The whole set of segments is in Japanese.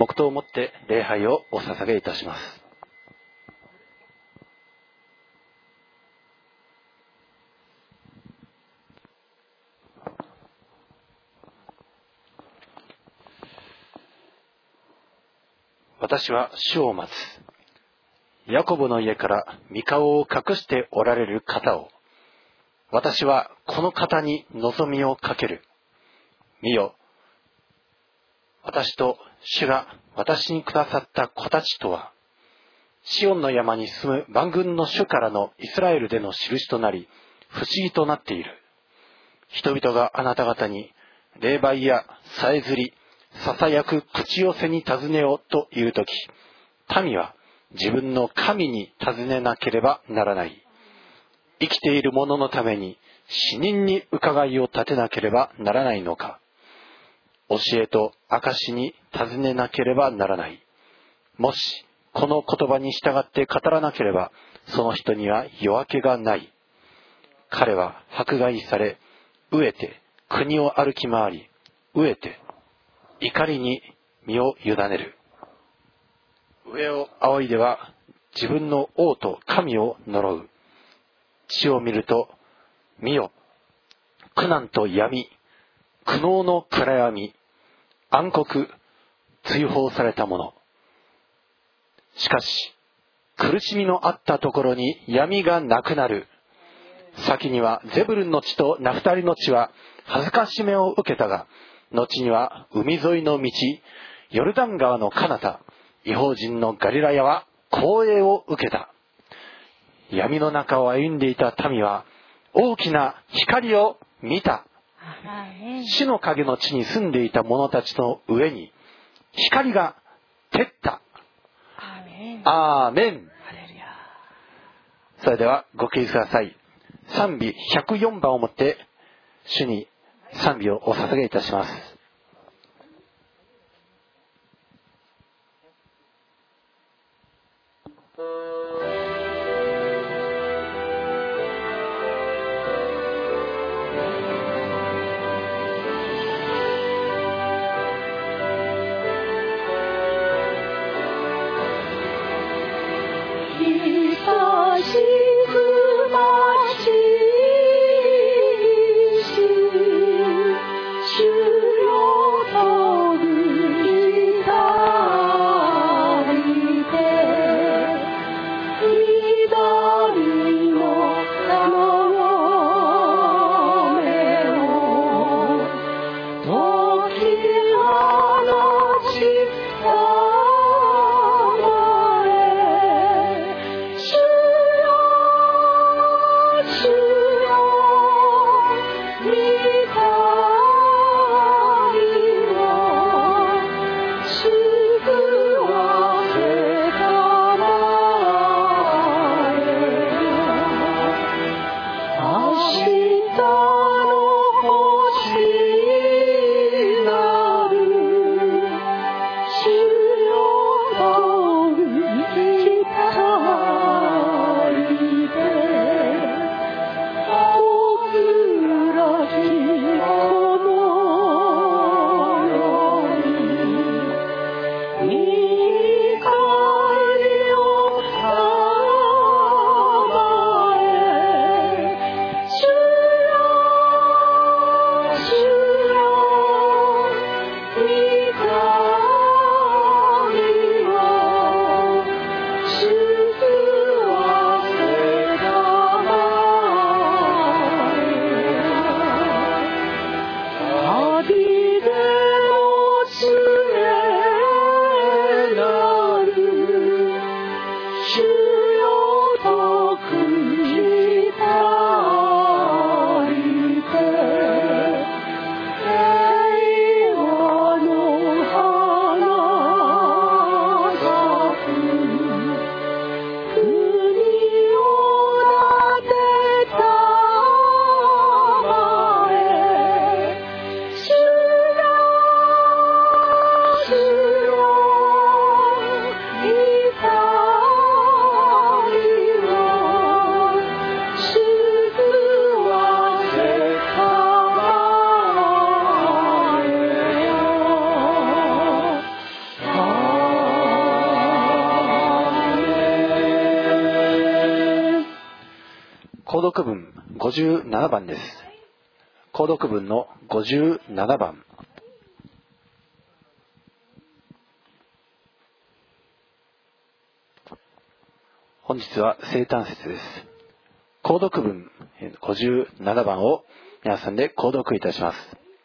黙祷をもって礼拝をお捧げいたします。私は主を待つ。ヤコブの家から御顔を隠しておられる方を。私はこの方に望みをかける。見よ、私と主が私にくださった子たちとは、シオンの山に住む万軍の主からのイスラエルでの印となり、不思議となっている。人々があなた方に霊媒やさえずり、ささやく口寄せに尋ねよというとき、民は自分の神に尋ねなければならない。生きている者のために死人に伺いを立てなければならないのか。教えと証に尋ねなければならない。もしこの言葉に従って語らなければ、その人には夜明けがない。彼は迫害され、飢えて国を歩き回り、飢えて怒りに身を委ねる。上を仰いでは自分の王と神を呪う。地を見ると、見よ、苦難と闇、苦悩の暗闇、暗黒、追放されたもの。しかし、苦しみのあったところに闇がなくなる。先にはゼブルンの地とナフタリの地は恥ずかしめを受けたが、後には海沿いの道、ヨルダン川の彼方、異邦人のガリラヤは光栄を受けた。闇の中を歩んでいた民は大きな光を見た。死の影の地に住んでいた者たちの上に光が照った。アーメン。それではご起立ください。賛美104番をもって主に賛美をお捧げいたします。 主よ購読文57番です。購読文の57番。本日は生誕節です。購読文57番を皆さんで購読いたします。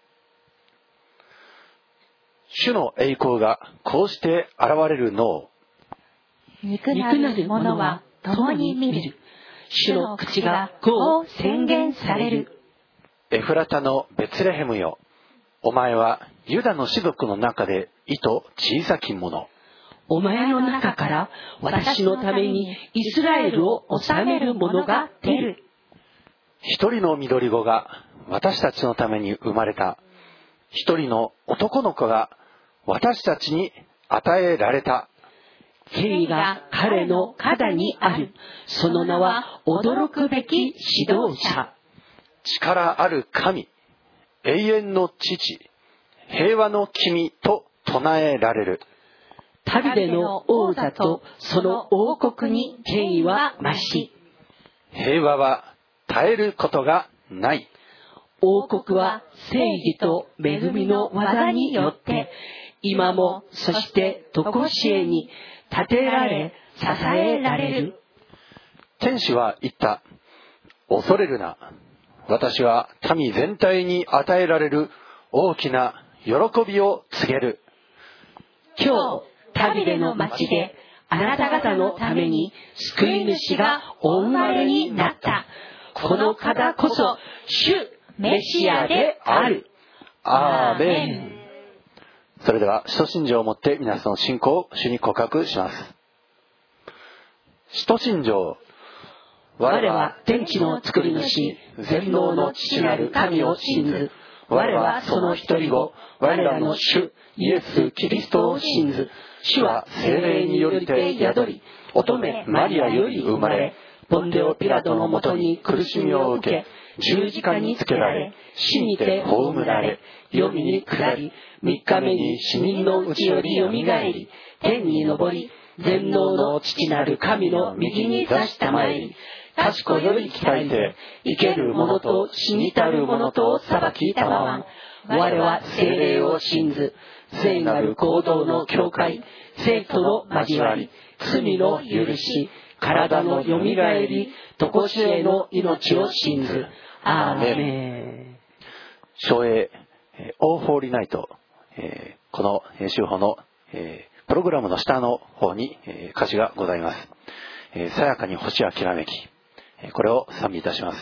主の栄光がこうして現れるのを、 肉なる者は共に見る。主の口がこう宣言される。 エフラタのベツレヘムよ、お前はユダの士族の中でいと小さき者。 お前の中から私のためにイスラエルを治める者が出る。 一人の緑子が私たちのために生まれた。一人の男の子が私たちに与えられた。 権威が彼の肩にある。その名は驚くべき指導者。 力ある神、永遠の父、平和の君と唱えられる。 ダビデの王座とその王国に権威は増し、 平和は絶えることがない。 王国は正義と恵みの技によって今もそして常しえに立てられ支えられる。 天使は言った。恐れるな。私は民全体に与えられる大きな喜びを告げる。 今日ダビデの町であなた方のために救い主がお生まれになった。この方こそ主メシアである。 アーメン。それでは使徒信条をもって皆さんの信仰を主に告白します。使徒信条。 我は天地の作り主、全能の父なる神を信ず。我はその一人子、我らの主イエス・キリストを信ず。主は聖霊によりて宿り、乙女マリアより生まれ、ポンデオ・ピラトのもとに苦しみを受け、十字架につけられ、死にて葬られ、黄泉に下り、三日目に死人のうちよりよみがえり、天に昇り、全能の父なる神の右に座したまえり、賢より鍛えて、生ける者と死にたる者と裁きたまわん。我は聖霊を信ず、聖なる行動の教会、生徒の交わり、罪の許し、体のよみがえり、常しえの命を信ず。アーメン。 唱詠オーホーリーナイト、この週報のプログラムの下の方に歌詞がございます。さやかに星はきらめき、これを賛美いたします。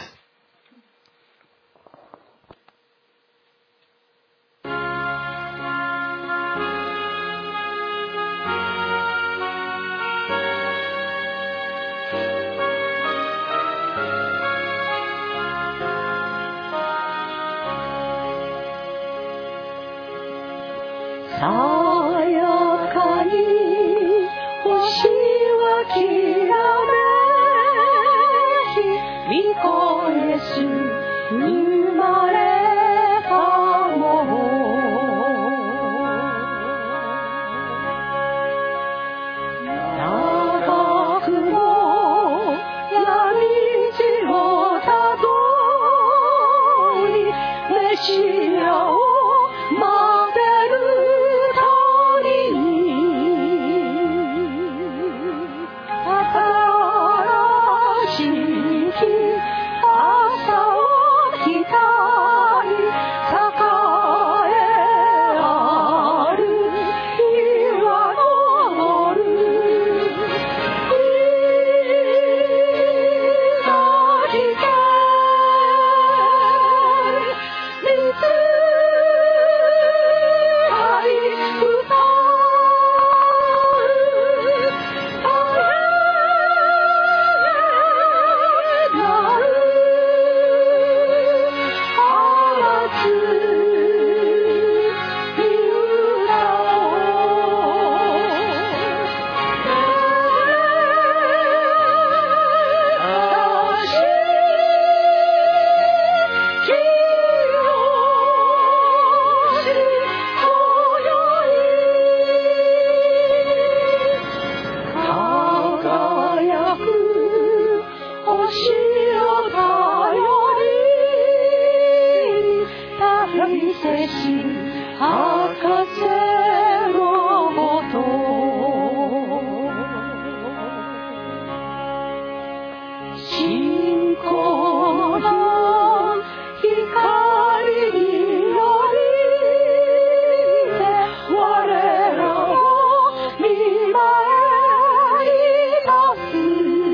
さやかに星はきらめき、御子イエス生まれたもの。長くも闇路をたどり、メシアを待てる見せし博士のもと信仰の光によりて我らを見舞い出す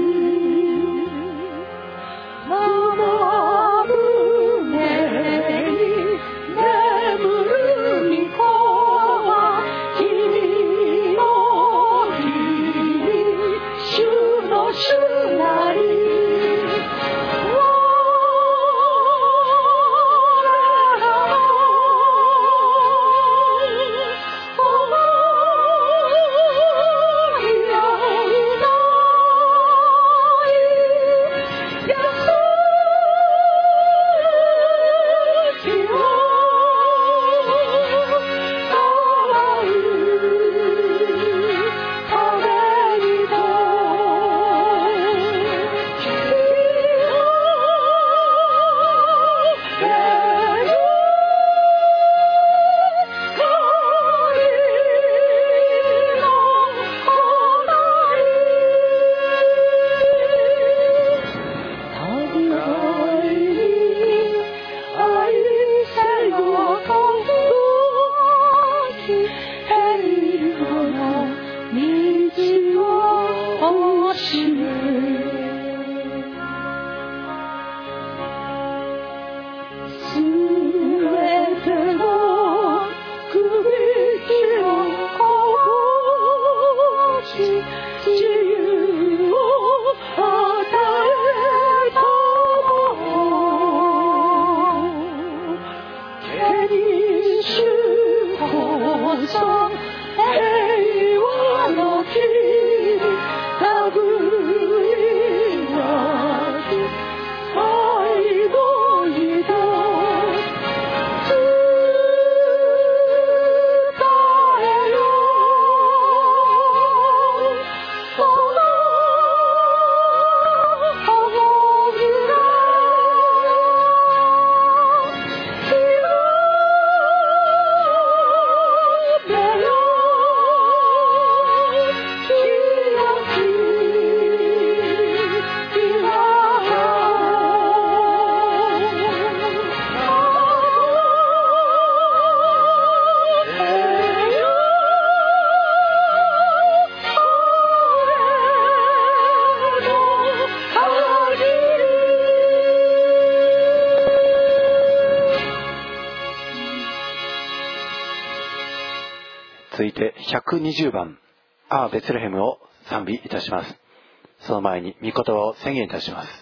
生船に眠る御子は君の日主の主なり続いて120番アーベツレヘムを賛美いたします。その前に御言葉を宣言いたします。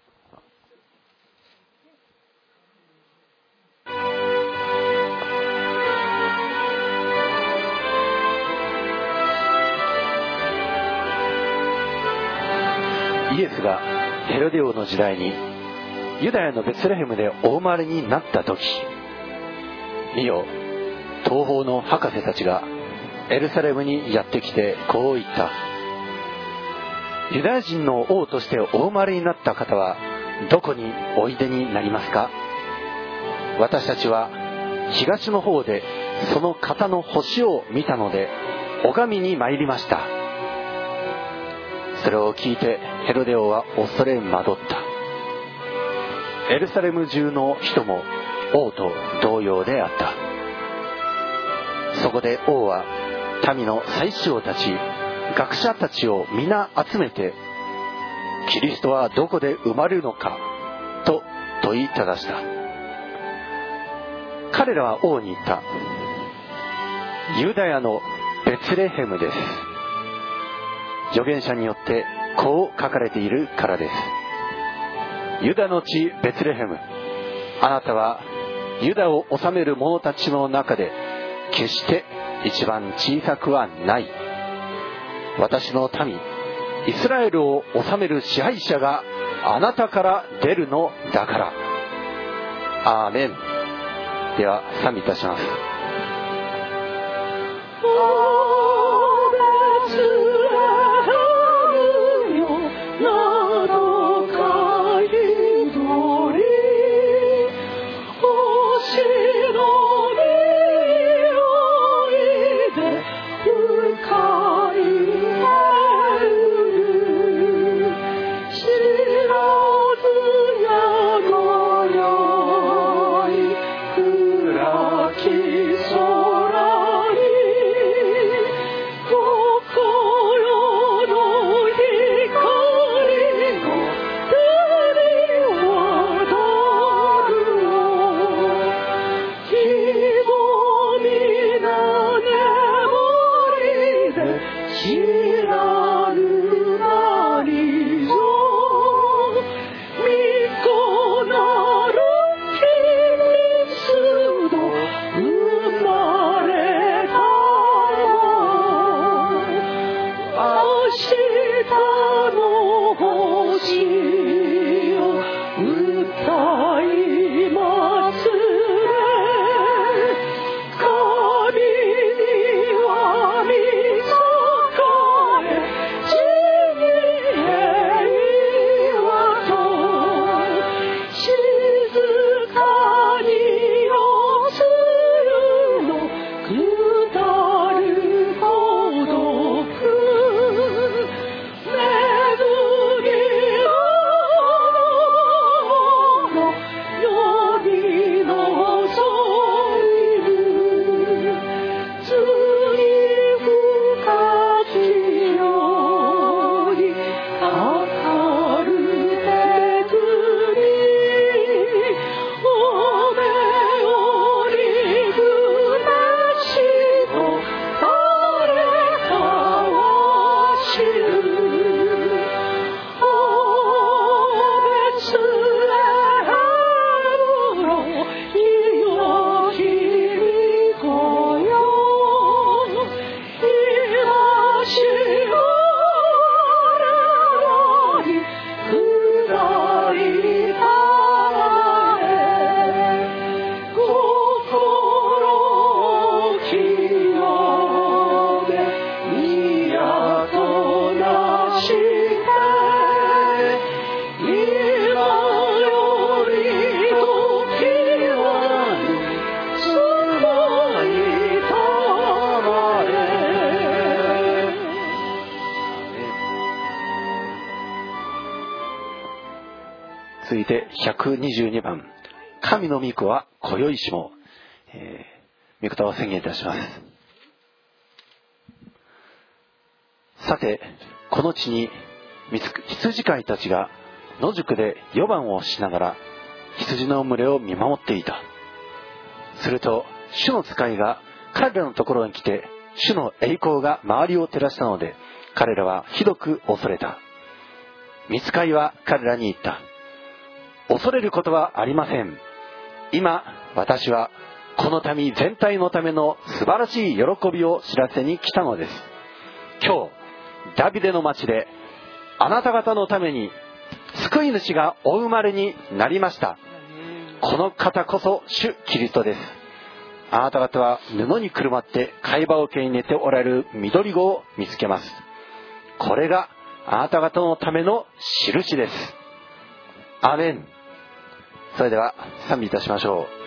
イエスがヘロデ王の時代にユダヤのベツレヘムでお生まれになった時、見よ、東方の博士たちがエルサレムにやってきてこう言った。ユダヤ人の王としてお生まれになった方はどこにおいでになりますか？私たちは東の方でその方の星を見たので拝みに参りました。それを聞いてヘロデ王は恐れ惑った。エルサレム中の人も王と同様であった。そこで王は民の宰相たち、学者たちを皆集めて、キリストはどこで生まれるのかと問いただした。彼らは王に言った。ユダヤのベツレヘムです。預言者によってこう書かれているからです。ユダの地ベツレヘム、あなたはユダを治める者たちの中で決して一番小さくはない。私の民イスラエルを治める支配者があなたから出るのだから。アーメン。では賛美いたします。 星続いて122番、神の御子は今宵しも、御言葉を宣言いたします。さて、この地に羊飼いたちが野宿で夜番をしながら羊の群れを見守っていた。すると主の使いが彼らのところに来て、主の栄光が周りを照らしたので、彼らはひどく恐れた。御使いは彼らに言った。恐れることはありません。今私はこの民全体のための素晴らしい喜びを知らせに来たのです。今日ダビデの町であなた方のために救い主がお生まれになりました。この方こそ主キリストです。あなた方は布にくるまって貝羽桶に寝ておられる緑子を見つけます。これがあなた方のための印です。アーメン。それでは賛美いたしましょう。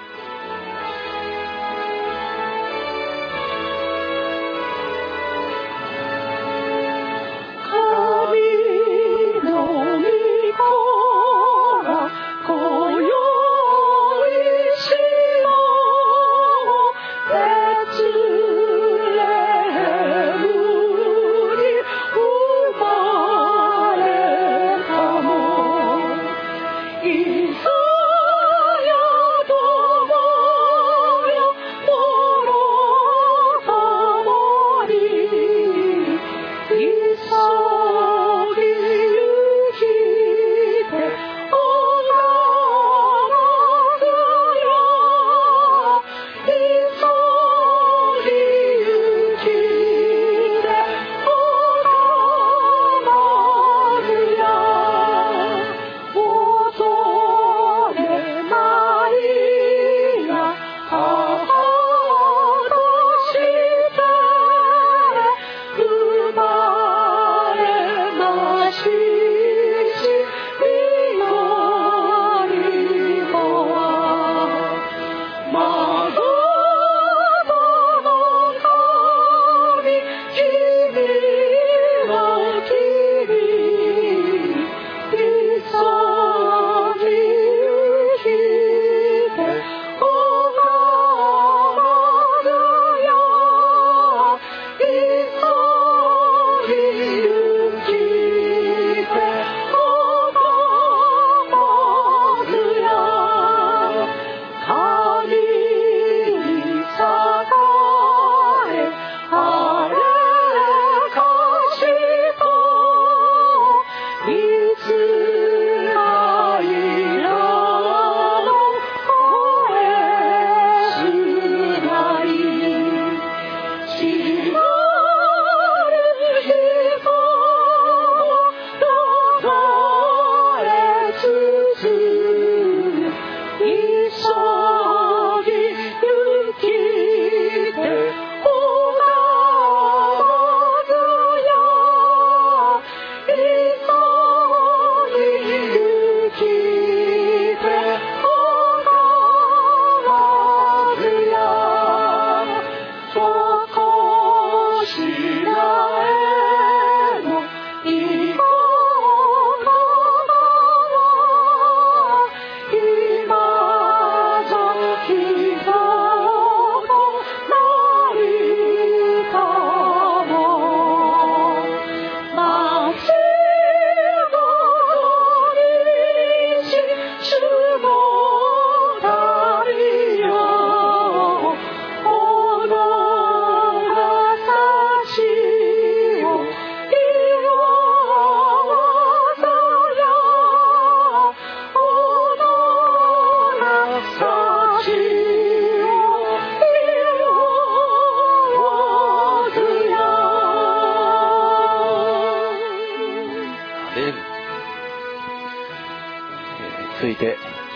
続いて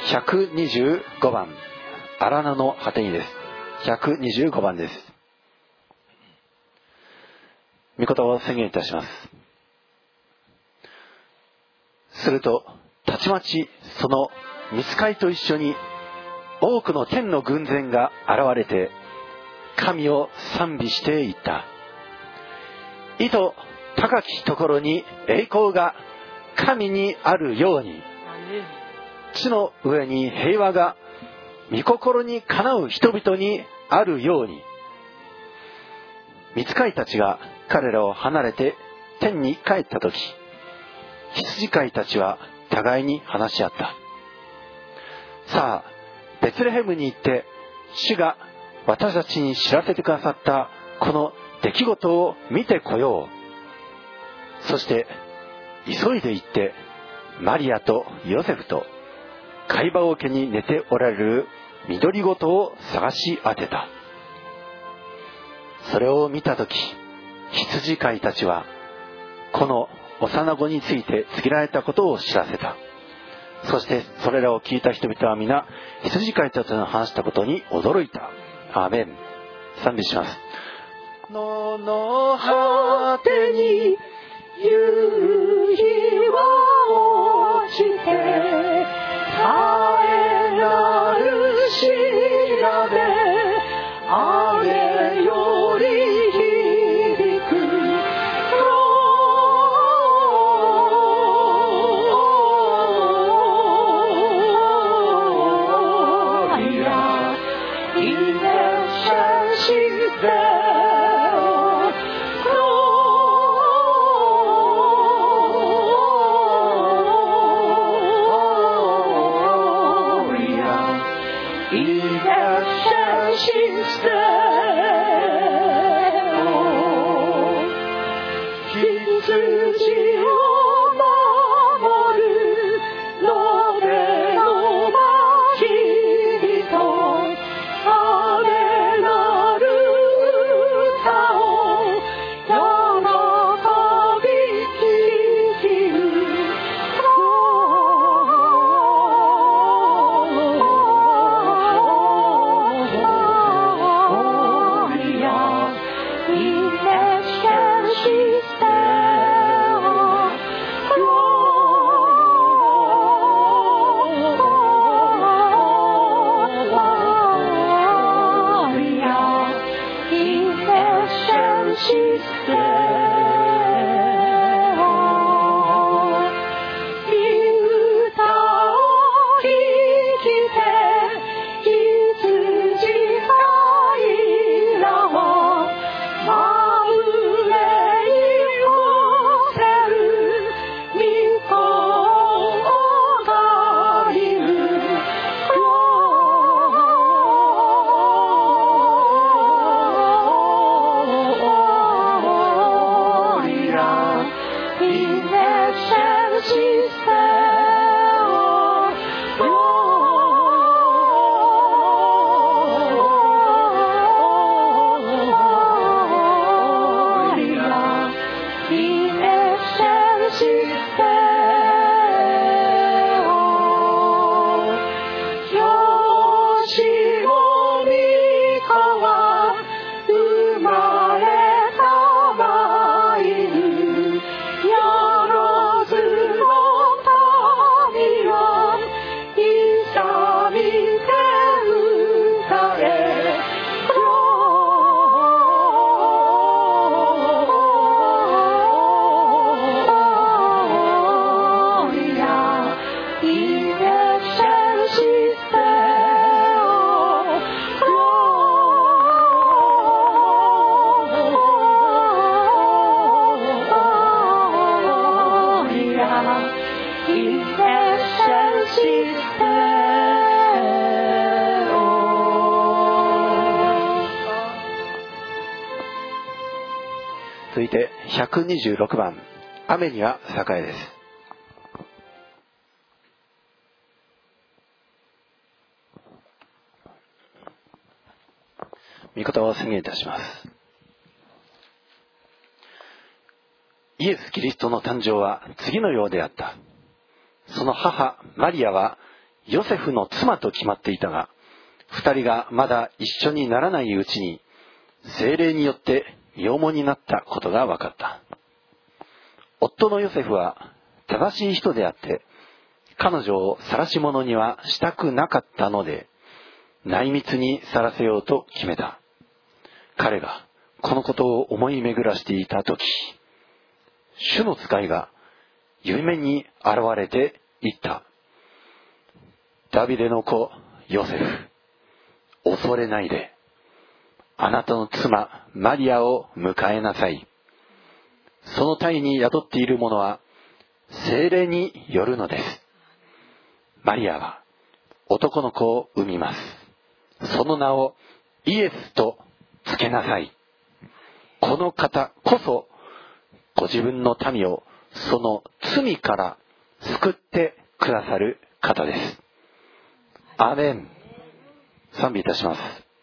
125番、荒野の果てにです。125番です。御言葉を宣言いたします。するとたちまちその御使いと一緒に多くの天の軍勢が現れて神を賛美していった。意図高きところに栄光が神にあるように。 地の上に平和が御心にかなう人々にあるように。御使いたちが彼らを離れて天に帰った時、羊飼いたちは互いに話し合った。さあ、ベツレヘムに行って主が私たちに知らせてくださったこの出来事を見てこよう。そして急いで行ってマリアとヨセフと貝羽桶に寝ておられる緑ごとを探し当てた。それを見たとき、羊飼いたちはこの幼子について告げられたことを知らせた。そしてそれらを聞いた人々は皆羊飼いたちの話したことに驚いた。アーメン。賛美します。野の果てに夕日は落ちて、絶えなる調べ、雨より響く続いて126番、雨には栄えです。御言葉を宣言いたします。イエス・キリストの誕生は次のようであった。その母マリアはヨセフの妻と決まっていたが、二人がまだ一緒にならないうちに聖霊によって身重になったことが分かった。夫のヨセフは正しい人であって、彼女を晒し者にはしたくなかったので、内密に晒せようと決めた。彼がこのことを思い巡らしていたとき、主の使いが夢に現れて言った。 ダビデの子ヨセフ、恐れないで、あなたの妻マリアを迎えなさい。その胎に宿っているものは聖霊によるのです。マリアは男の子を産みます。その名をイエスとつけなさい。この方こそご自分の民をその罪から救ってくださる方です。アーメン。賛美いたします。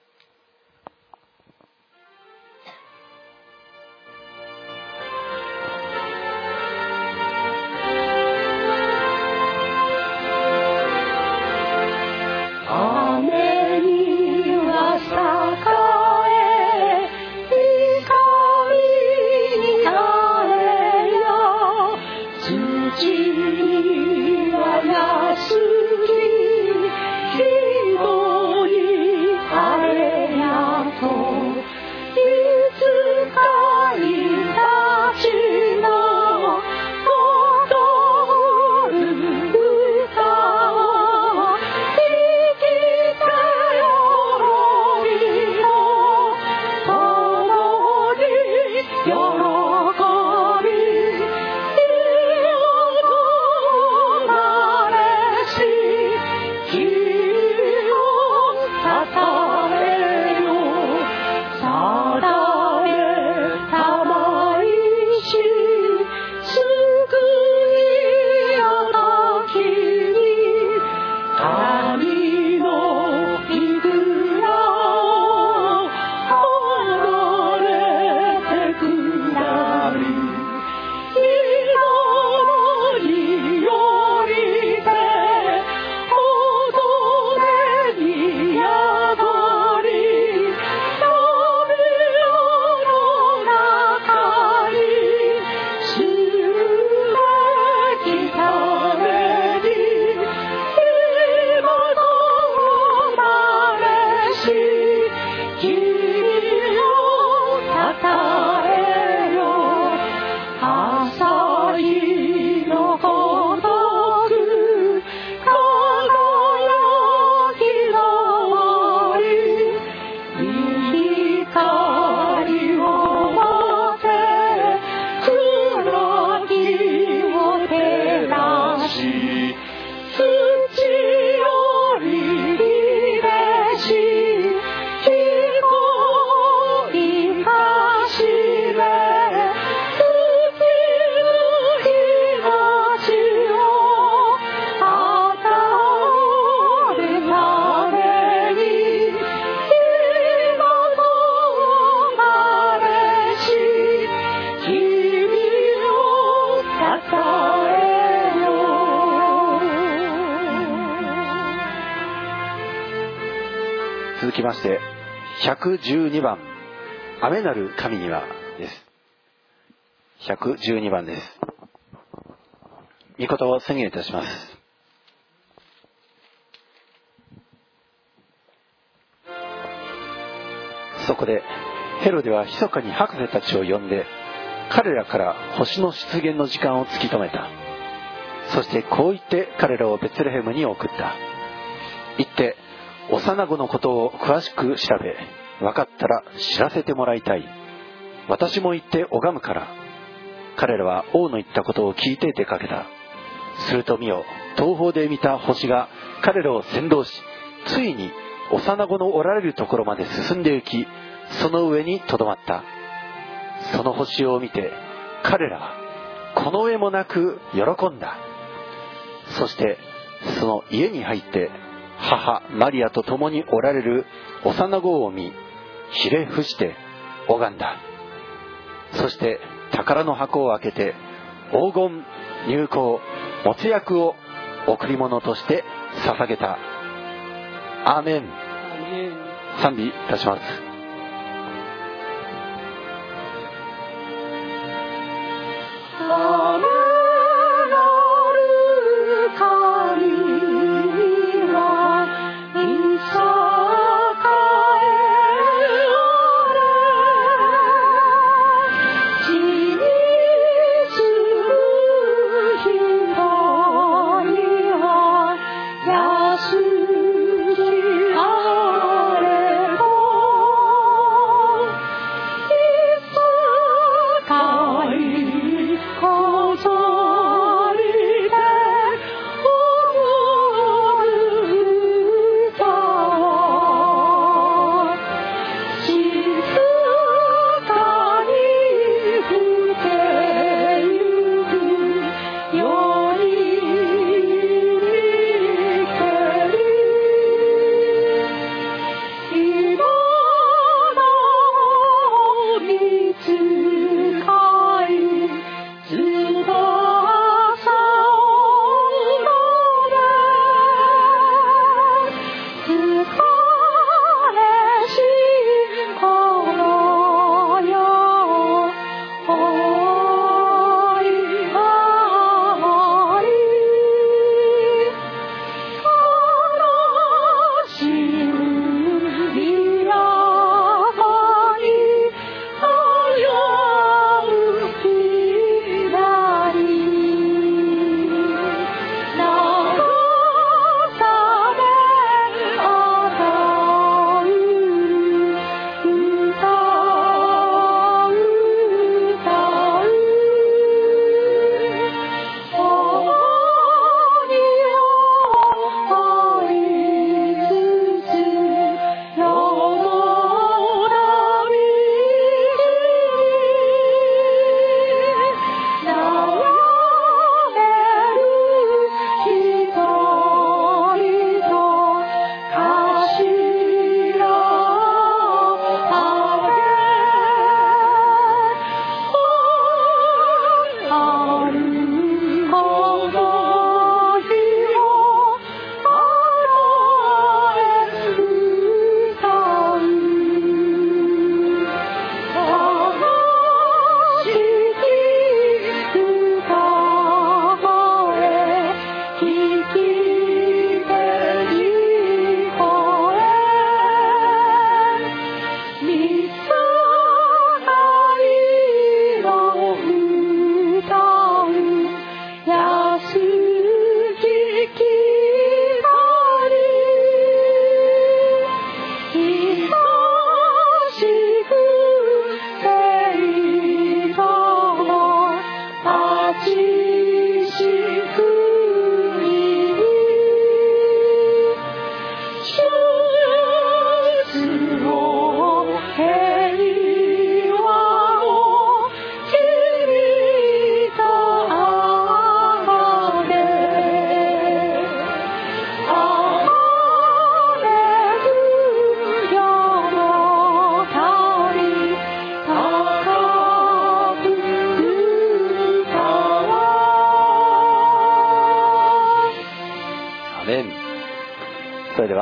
続きまして112番雨なる神にはです。112番です。御言葉を宣言いたします。そこでヘロデは密かに博士たちを呼んで彼らから星の出現の時間を突き止めた。そしてこう言って彼らをベツレヘムに送った。行って幼子のことを詳しく調べ、分かったら知らせてもらいたい。私も行って拝むから。彼らは王の言ったことを聞いて出かけた。すると見よ、東方で見た星が彼らを先導し、ついに幼子のおられるところまで進んで行き、その上にとどまった。その星を見て彼らはこの上もなく喜んだ。そしてその家に入って母マリアと共におられる幼子を見、ひれ伏して拝んだ。そして宝の箱を開けて黄金、乳香、没薬を贈り物として捧げた。アーメン。賛美いたします。 安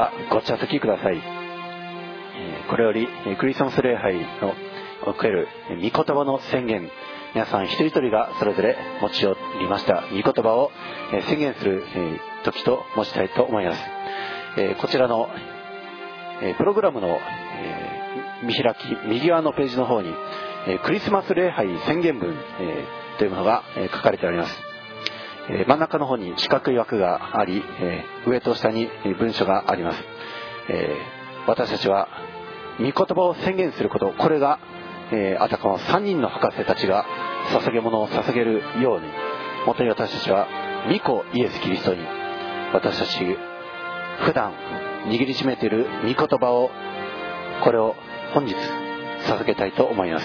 はご着席ください。これよりクリスマス礼拝の受ける御言葉の宣言、皆さん一人一人がそれぞれ持ち寄りました御言葉を宣言する時と申したいと思います。こちらのプログラムの見開き右側のページの方にクリスマス礼拝宣言文というものが書かれております。真ん中の方に四角い枠があり、上と下に文書があります。私たちは御言葉を宣言すること、これがあたかも3人の博士たちが捧げ物を捧げるように、本当に私たちは御子イエス・キリストに、私たち普段握りしめている御言葉を、これを本日捧げたいと思います。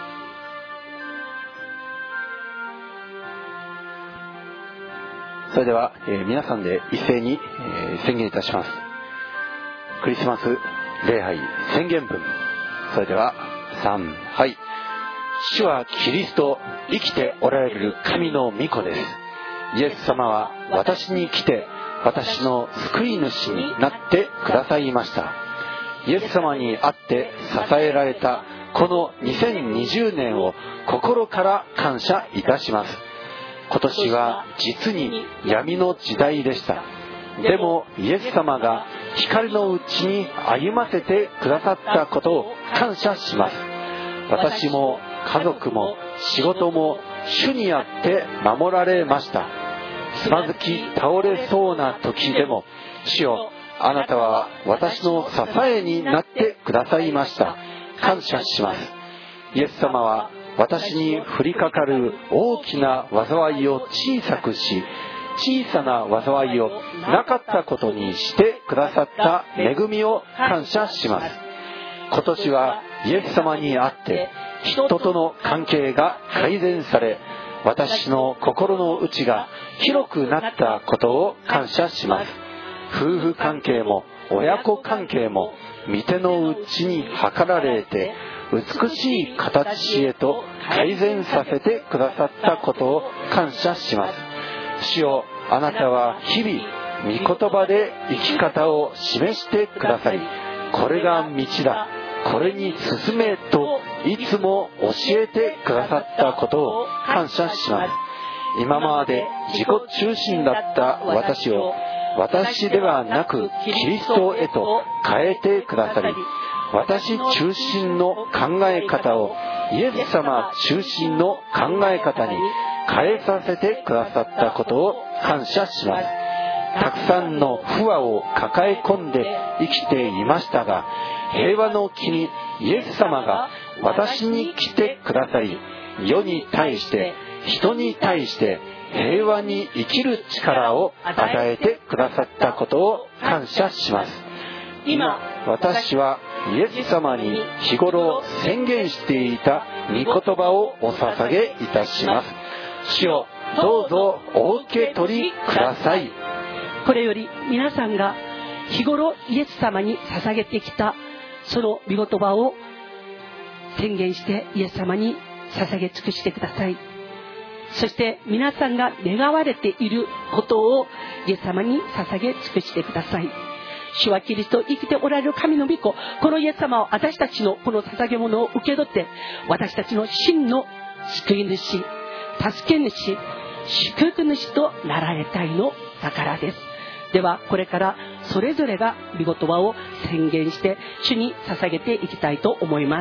それでは、皆さんで一斉に、宣言いたします。クリスマス礼拝宣言文。それでは3、はい。主はキリスト、生きておられる神の御子です。イエス様は私に来て私の救い主になってくださいました。イエス様にあって支えられたこの2020年を心から感謝いたします。今年は実に闇の時代でした。でもイエス様が光のうちに歩ませてくださったことを感謝します。私も家族も仕事も主にあって守られました。つまずき倒れそうな時でも、主よ、あなたは私の支えになってくださいました。感謝します。イエス様は私に降りかかる大きな災いを小さくし、小さな災いをなかったことにしてくださった恵みを感謝します。今年はイエス様にあって人との関係が改善され、私の心の内が広くなったことを感謝します。夫婦関係も親子関係も御手の内に図られて美しい形へと改善させてくださったことを感謝します。主よ、あなたは日々御言葉で生き方を示してくださり、これが道だ、これに進めといつも教えてくださったことを感謝します。今まで自己中心だった私を私ではなくキリストへと変えてくださり、私中心の考え方をイエス様中心の考え方に変えさせてくださったことを感謝します。たくさんの不和を抱え込んで生きていましたが、平和の木にイエス様が私に来てくださり、世に対して人に対して平和に生きる力を与えてくださったことを感謝します。今私はイエス様に日頃宣言していた御言葉をお捧げいたします。主よ、どうぞお受け取りください。 これより皆さんが日頃イエス様に捧げてきたその御言葉を宣言してイエス様に捧げ尽くしてください。そして皆さんが願われていることをイエス様に捧げ尽くしてください。主はキリスト、生きておられる神の御子、このイエス様を私たちのこの捧げ物を受け取って、私たちの真の救い主、助け主、祝福主となられたいのだからです。ではこれからそれぞれが御言葉を宣言して主に捧げていきたいと思います。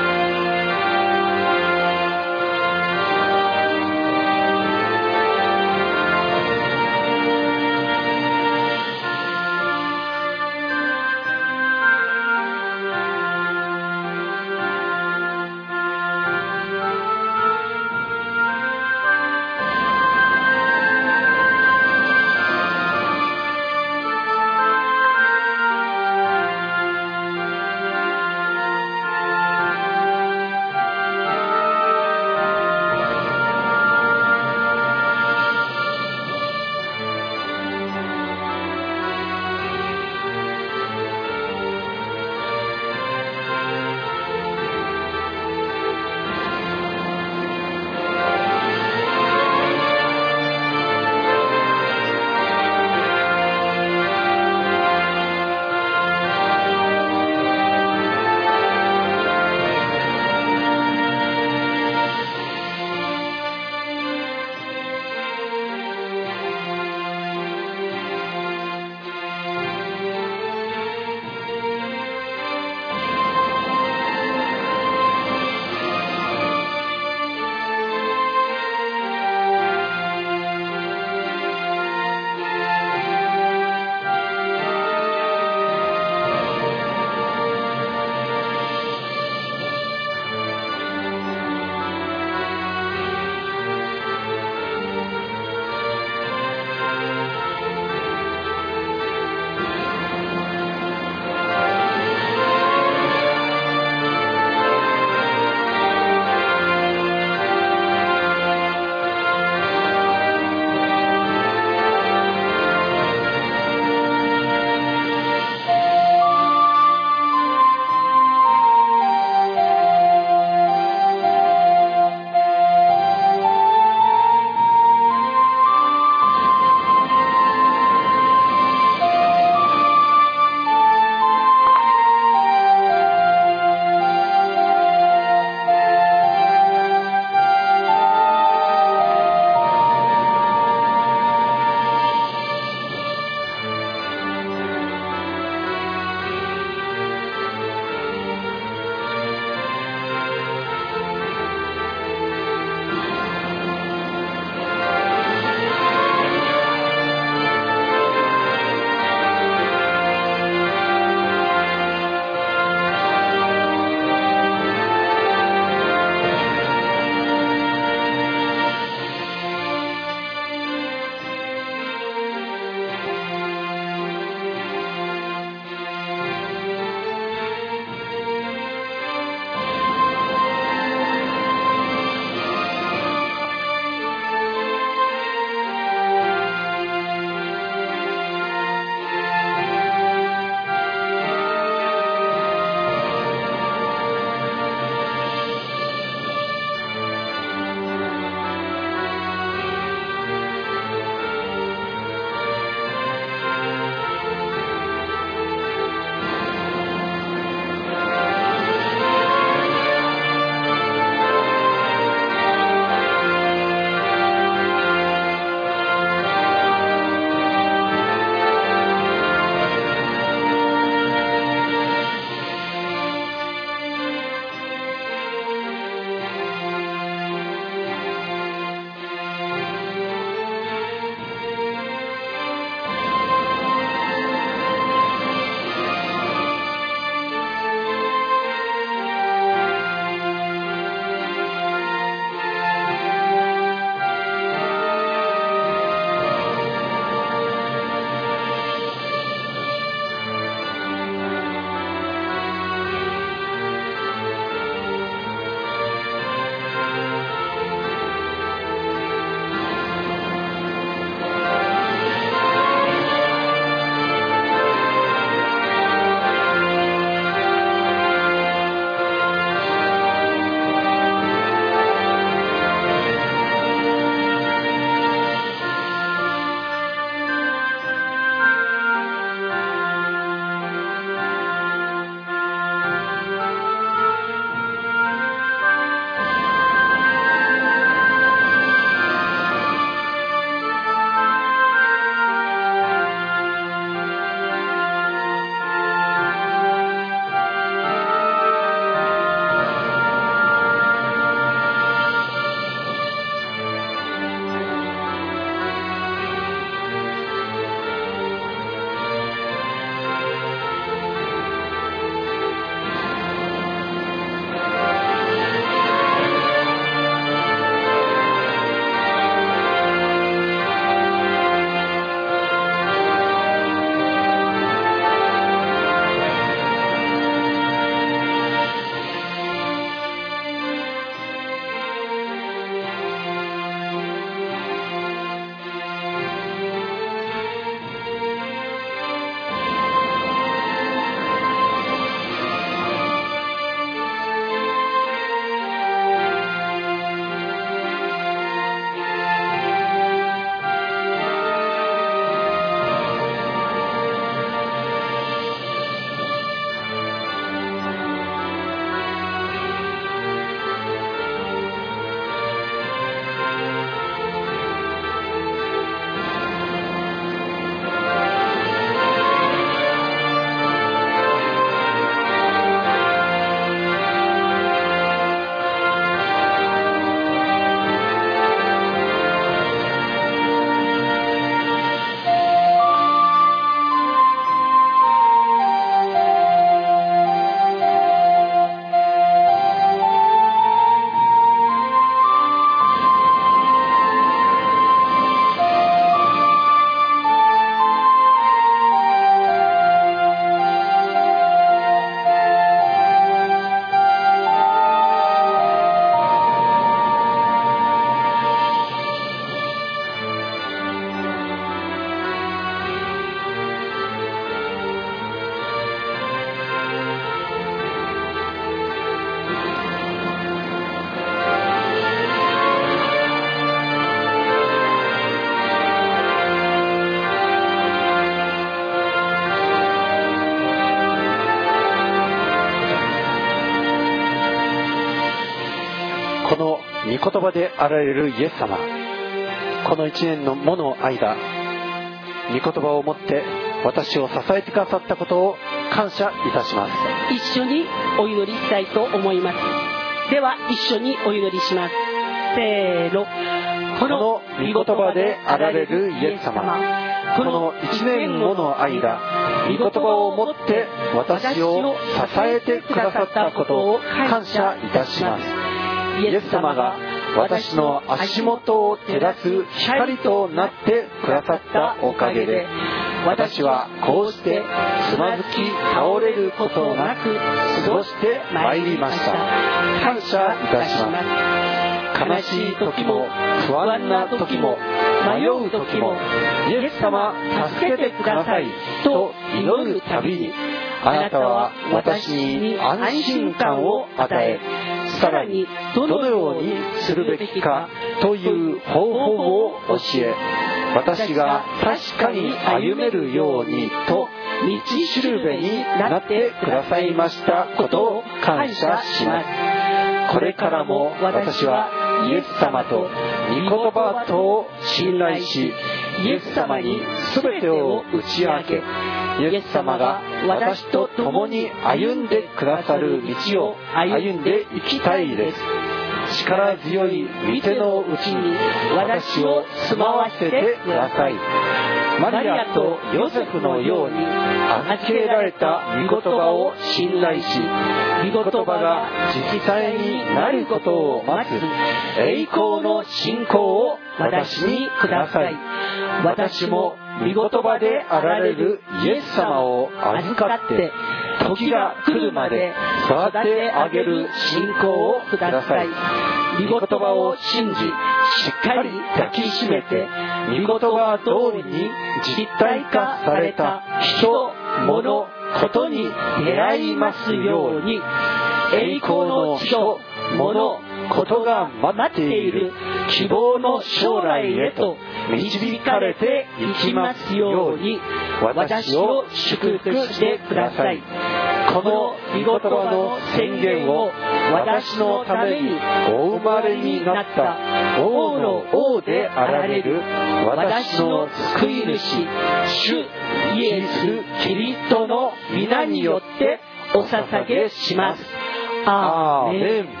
御言葉であられるイエス様、この1年のもの間、御言葉をもって私を支えてくださったことを感謝いたします。 一緒にお祈りしたいと思います。では一緒にお祈りします。せーの。 この御言葉であられるイエス様、この1年もの間、御言葉をもって私を支えてくださったことを感謝いたします。イエス様が私の足元を照らす光となってくださったおかげで、私はこうしてつまずき倒れることなく過ごしてまいりました。感謝いたします。悲しい時も不安な時も迷う時も、イエス様助けてくださいと祈るたびに、あなたは私に安心感を与え、さらにどのようにするべきかという方法を教え、私が確かに歩めるようにと道しるべになってくださいましたことを感謝します。これからも私はイエス様と御言葉とを信頼し、イエス様に全てを打ち明け、イエス様が私と共に歩んでくださる道を歩んでいきたいです。力強い御手のうちに私を住まわせてください。マリアとヨセフのように預けられた御言葉を信頼し、御言葉が実際になることを待つ栄光の信仰を私にください。私も御言葉であられるイエス様を預かって、時が来るまで育て上げる信仰をください。御言葉を信じ、しっかり抱きしめて、御言葉通りに実体化された人、物、ことに出会いますように、栄光の人、物、ことが待っている希望の将来へと導かれていきますように、私を祝福してください。この御言葉の宣言を私のためにお生まれになった王の王であられる私の救い主、主イエス・キリストの皆によってお捧げします。アーメン。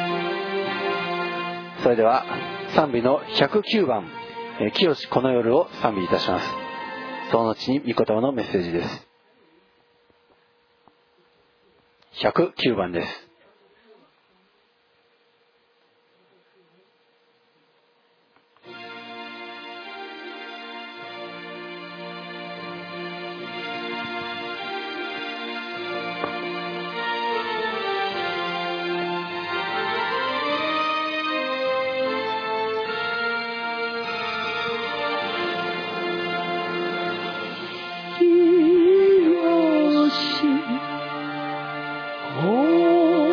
それでは賛美の109番、清しこの夜を賛美いたします。その後に御言葉のメッセージです。109番です。 清しこ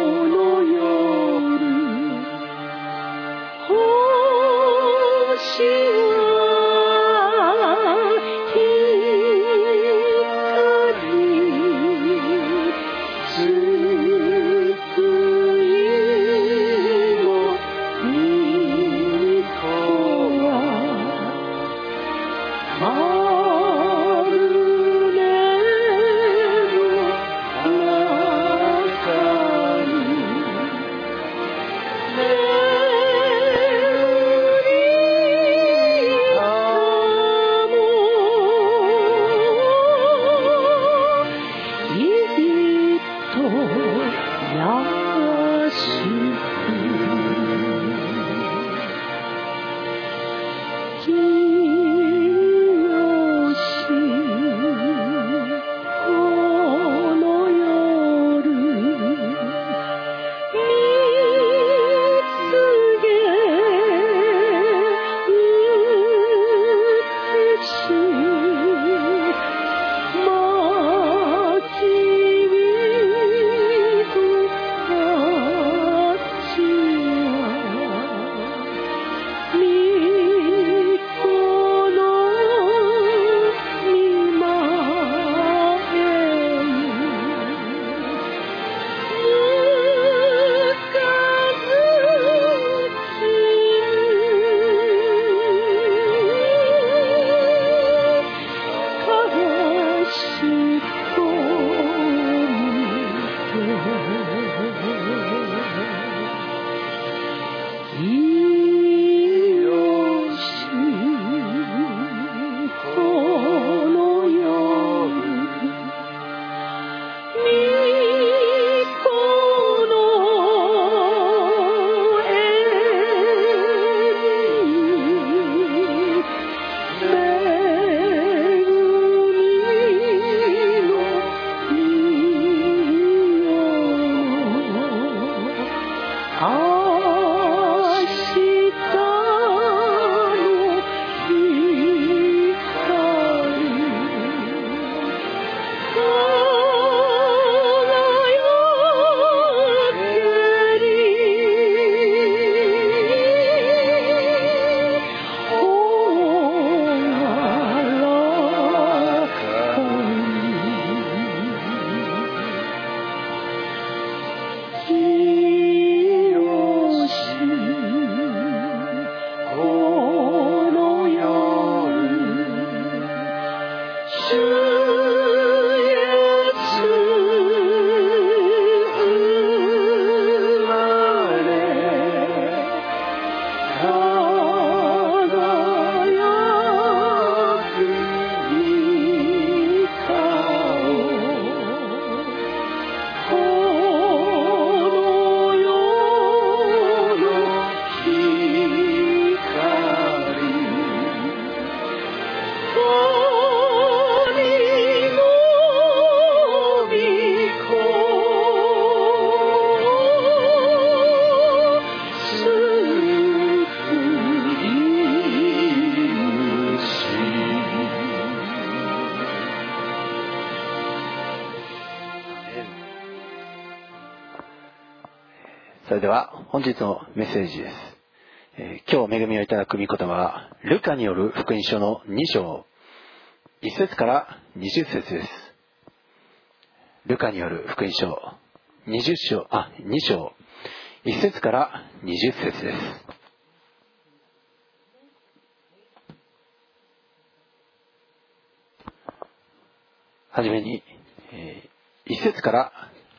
それでは本日のメッセージです。今日恵みをいただく御言葉はルカによる福音書の2章1節から20節です。ルカによる福音書2章1節から20節です。はじめに、1節から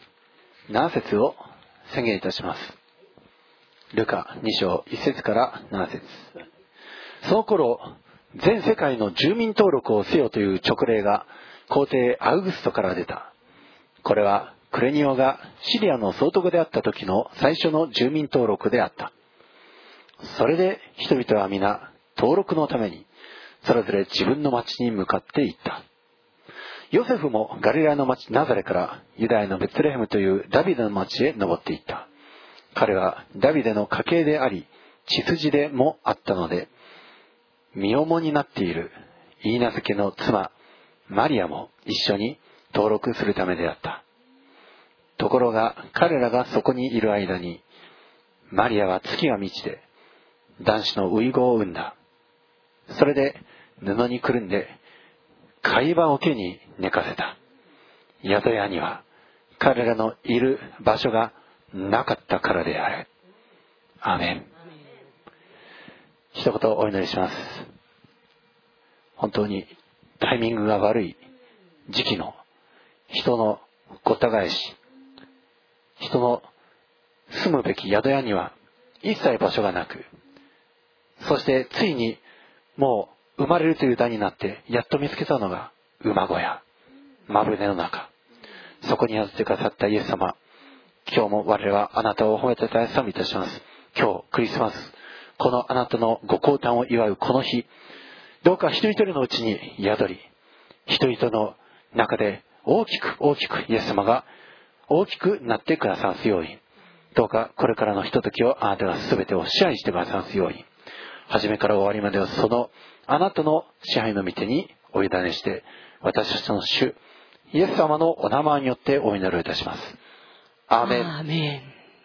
7節を宣言いたします。ルカ2章1節から7節。その頃、全世界の住民登録をせよという勅令が皇帝アウグストから出た。これはクレニオがシリアの総督であった時の最初の住民登録であった。それで人々は皆登録のためにそれぞれ自分の町に向かって行った。ヨセフもガリラヤの町ナザレからユダヤのベツレヘムというダビデの町へ登っていった。彼はダビデの家系であり血筋でもあったので、身重になっているイーナ付けの妻マリアも一緒に登録するためであった。ところが彼らがそこにいる間にマリアは月が満ちて男子の遺語を産んだ。それで布にくるんで貝羽桶に寝かせた。宿屋には彼らのいる場所がなかったからである。アーメン。一言お祈りします。本当にタイミングが悪い時期の人のごった返し、人の住むべき宿屋には一切場所がなく、そしてついにもう生まれるという段になってやっと見つけたのが馬小屋、まぶねの中。そこに宿ってくださったイエス様、今日も我々はあなたを褒めて賛美いたします。今日クリスマス、このあなたのご降誕を祝うこの日、どうか一人一人のうちに宿り、人々の中で大きくイエス様が大きくなってくださすように、どうかこれからのひとときをあなたが全てを支配してくださすように、初めから終わりまではそのあなたの支配の御手にお委ねして、私たちの主イエス様のお名前によってお祈りをいたします。アーメン。 アーメ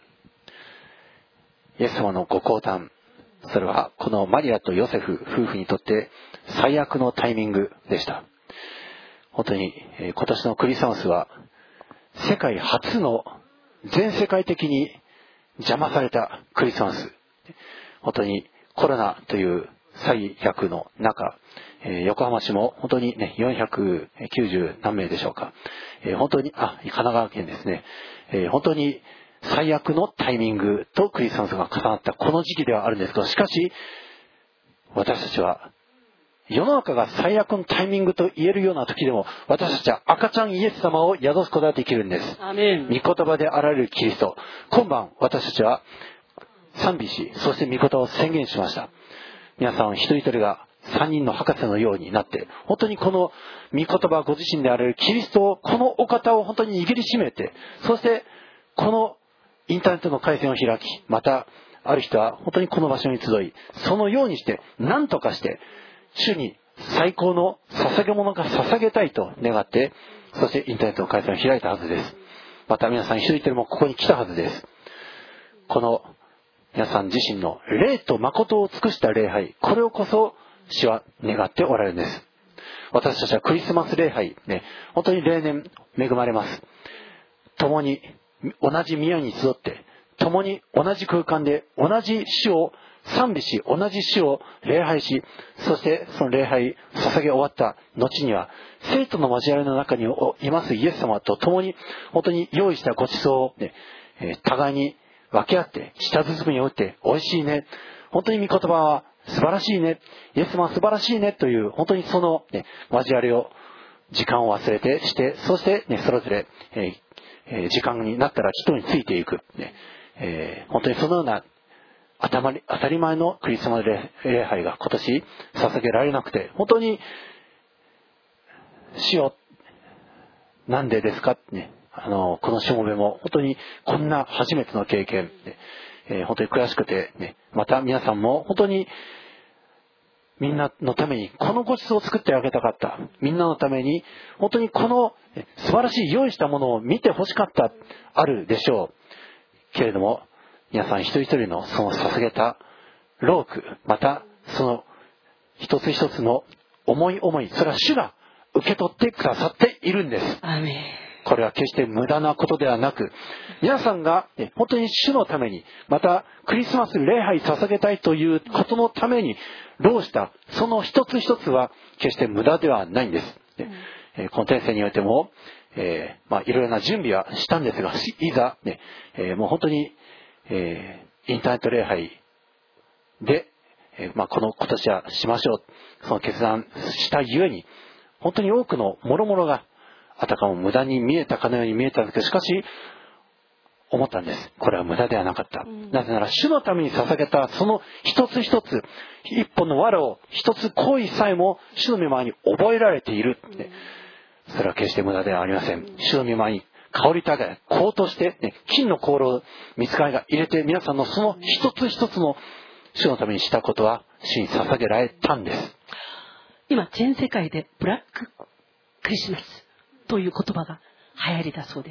ン。イエス様のご降誕、それはこのマリアとヨセフ夫婦にとって最悪のタイミングでした。本当に今年のクリスマスは世界初の全世界的に邪魔されたクリスマス。本当にコロナという最悪の中、横浜市も本当にね、490何名でしょうか。本当に、神奈川県ですね。本当に最悪のタイミングとクリスマスが重なったこの時期ではあるんですけど、しかし、私たちは、世の中が最悪のタイミングと言えるような時でも、私たちは赤ちゃんイエス様を宿すことができるんです。 アーメン。 御言葉であられるキリスト。今晩、私たちは賛美し、そして御言葉を宣言しました。皆さん一人一人が三人の博士のようになって、本当にこの御言葉ご自身であられるキリストを、このお方を本当に握りしめて、そしてこのインターネットの回線を開き、またある人は本当にこの場所に集い、そのようにして何とかして主に最高の捧げ物が捧げたいと願って、そしてインターネットの回線を開いたはずです。また皆さん一人一人もここに来たはずです。この皆さん自身の霊と誠を尽くした礼拝、これをこそ主は願っておられるんです。私たちはクリスマス礼拝、ね、本当に例年恵まれます。共に同じ宮に集って、共に同じ空間で同じ主を賛美し、同じ主を礼拝し、そしてその礼拝捧げ終わった後には、生徒の交わりの中にいますイエス様と共に本当に用意したごちそうを、ね、互いに分け合って舌包みを打って、美味しいね、本当に御言葉は素晴らしいね、イエス様は素晴らしいねという、本当にその、ね、交わりを時間を忘れてして、そして、ね、それぞれ、時間になったら人についていく、ね、本当にそのような当たり前のクリスマス礼拝が今年捧げられなくて、本当に主よなんでですかってね、このしもべも本当にこんな初めての経験で、本当に悔しくて、ね、また皆さんも本当にみんなのためにこのごちそうを作ってあげたかった、みんなのために本当にこの素晴らしい用意したものを見てほしかった、あるでしょうけれども、 皆さん一人一人のその捧げた労苦、またその一つ一つの思い、それは主が受け取ってくださっているんです。 アーメン。 これは決して無駄なことではなく、皆さんが本当に主のために、またクリスマス礼拝捧げたいということのために労したその一つ一つは決して無駄ではないんです。この天聖においても、いろいろな準備はしたんですが、いざ、もう本当に、インターネット礼拝で、今年はしましょう、その決断したゆえに、本当に多くの諸々があたかも無駄に見えたかのように見えたんですけど、しかし思ったんです。これは無駄ではなかった。なぜなら主のために捧げたその一つ一つ、一本の藁を一つ行為さえも主の御前に覚えられている。それは決して無駄ではありません。主の御前に香り高い香として、金の香炉を御使いが入れて、皆さんのその一つ一つの主のためにしたことは主に捧げられたんです。 今全世界でブラッククリスマスという言葉が流行りだそうです。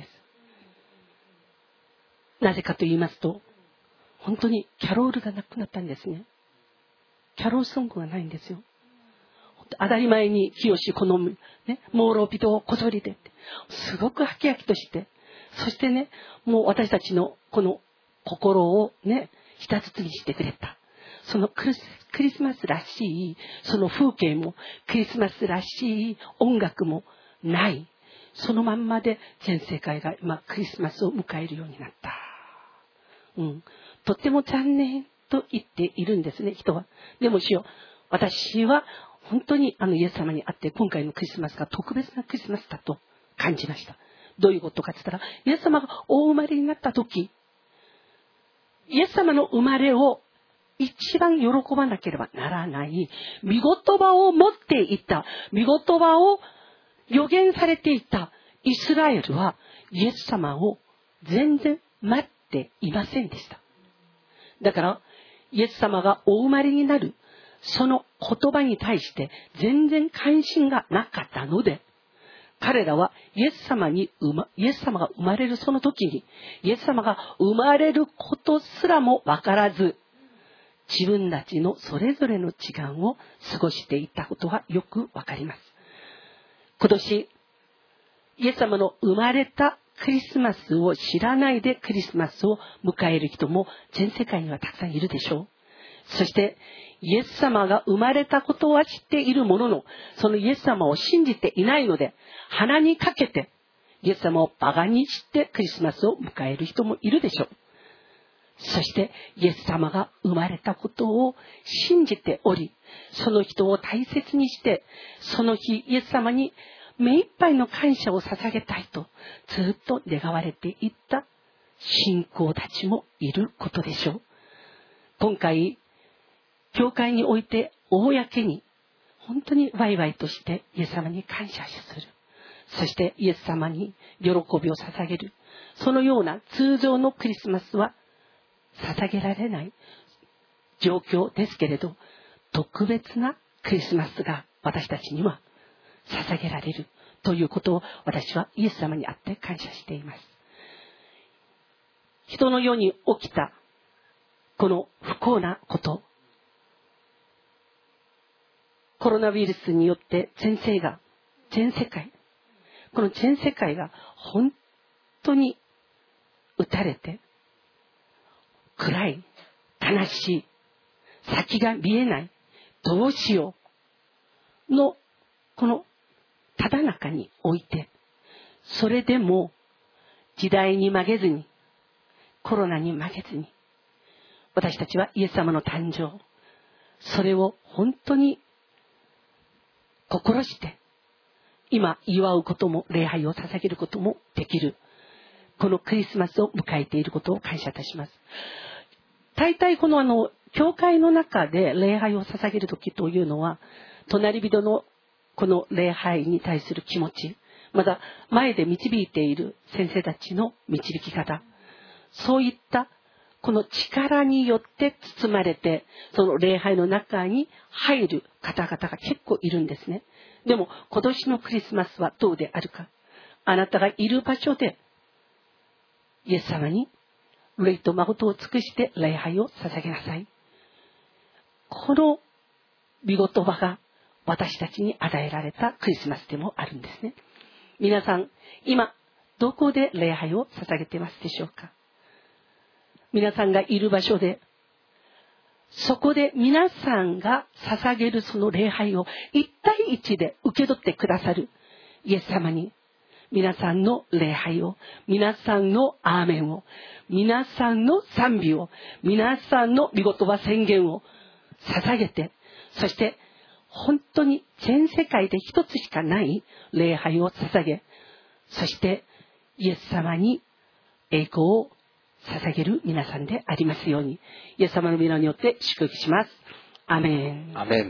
なぜかと言いますと、本当にキャロールがなくなったんですね。キャロールソングがないんですよ。当たり前に清好む、モーローピトをこぞりでって、すごくハキハキとして、そしてね、もう私たちのこの心をね、一つにしてくれた。そのクリスマスらしい、その風景も、クリスマスらしい音楽もない。そのまんまで全世界が今クリスマスを迎えるようになった。とっても残念と言っているんですね、人は。でも主よ、私は本当にイエス様に会って今回のクリスマスが特別なクリスマスだと感じました。どういうことかって言ったら、イエス様がお生まれになった時、イエス様の生まれを一番喜ばなければならない御言葉を持っていた、御言葉を予言されていたイスラエルはイエス様を全然待っていませんでした。だからイエス様がお生まれになるその言葉に対して全然関心がなかったので、彼らはイエス様が生まれるその時にイエス様が生まれることすらも分からず、自分たちのそれぞれの時間を過ごしていたことがよくわかります。今年、イエス様の生まれたクリスマスを知らないでクリスマスを迎える人も全世界にはたくさんいるでしょう。そして、イエス様が生まれたことは知っているものの、そのイエス様を信じていないので、鼻にかけて、イエス様をバカにしてクリスマスを迎える人もいるでしょう。そしてイエス様が生まれたことを信じており、その人を大切にして、その日イエス様に目いっぱいの感謝を捧げたいとずっと願われていった信仰たちもいることでしょう。今回、教会において公に本当にワイワイとしてイエス様に感謝する。そしてイエス様に喜びを捧げる。そのような通常のクリスマスは捧げられない状況ですけれど、特別なクリスマスが私たちには捧げられるということを私はイエス様にあって感謝しています。人の世に起きたこの不幸なこと、コロナウイルスによって全世界、この全世界が本当に打たれて、暗い、悲しい、先が見えない、どうしようのこのただ中において、それでも時代に負けずに、コロナに負けずに、私たちはイエス様の誕生、それを本当に心して今祝うことも礼拝を捧げることもできる、このクリスマスを迎えていることを感謝いたします。大体この教会の中で礼拝を捧げるときというのは、隣人のこの礼拝に対する気持ち、また前で導いている先生たちの導き方、そういったこの力によって包まれて、その礼拝の中に入る方々が結構いるんですね。でも今年のクリスマスはどうであるか。あなたがいる場所でイエス様に霊と誠を尽くして礼拝を捧げなさい。この御言葉が私たちに与えられたクリスマスでもあるんですね。皆さん、今どこで礼拝を捧げてますでしょうか。皆さんがいる場所で、そこで皆さんが捧げるその礼拝を一対一で受け取ってくださるイエス様に、皆さんの礼拝を、皆さんのアーメンを、皆さんの賛美を、皆さんの御言葉宣言を捧げて、そして本当に全世界で一つしかない礼拝を捧げ、そしてイエス様に栄光を捧げる皆さんでありますように、イエス様の皆によって祝福します。アメン。 アメン。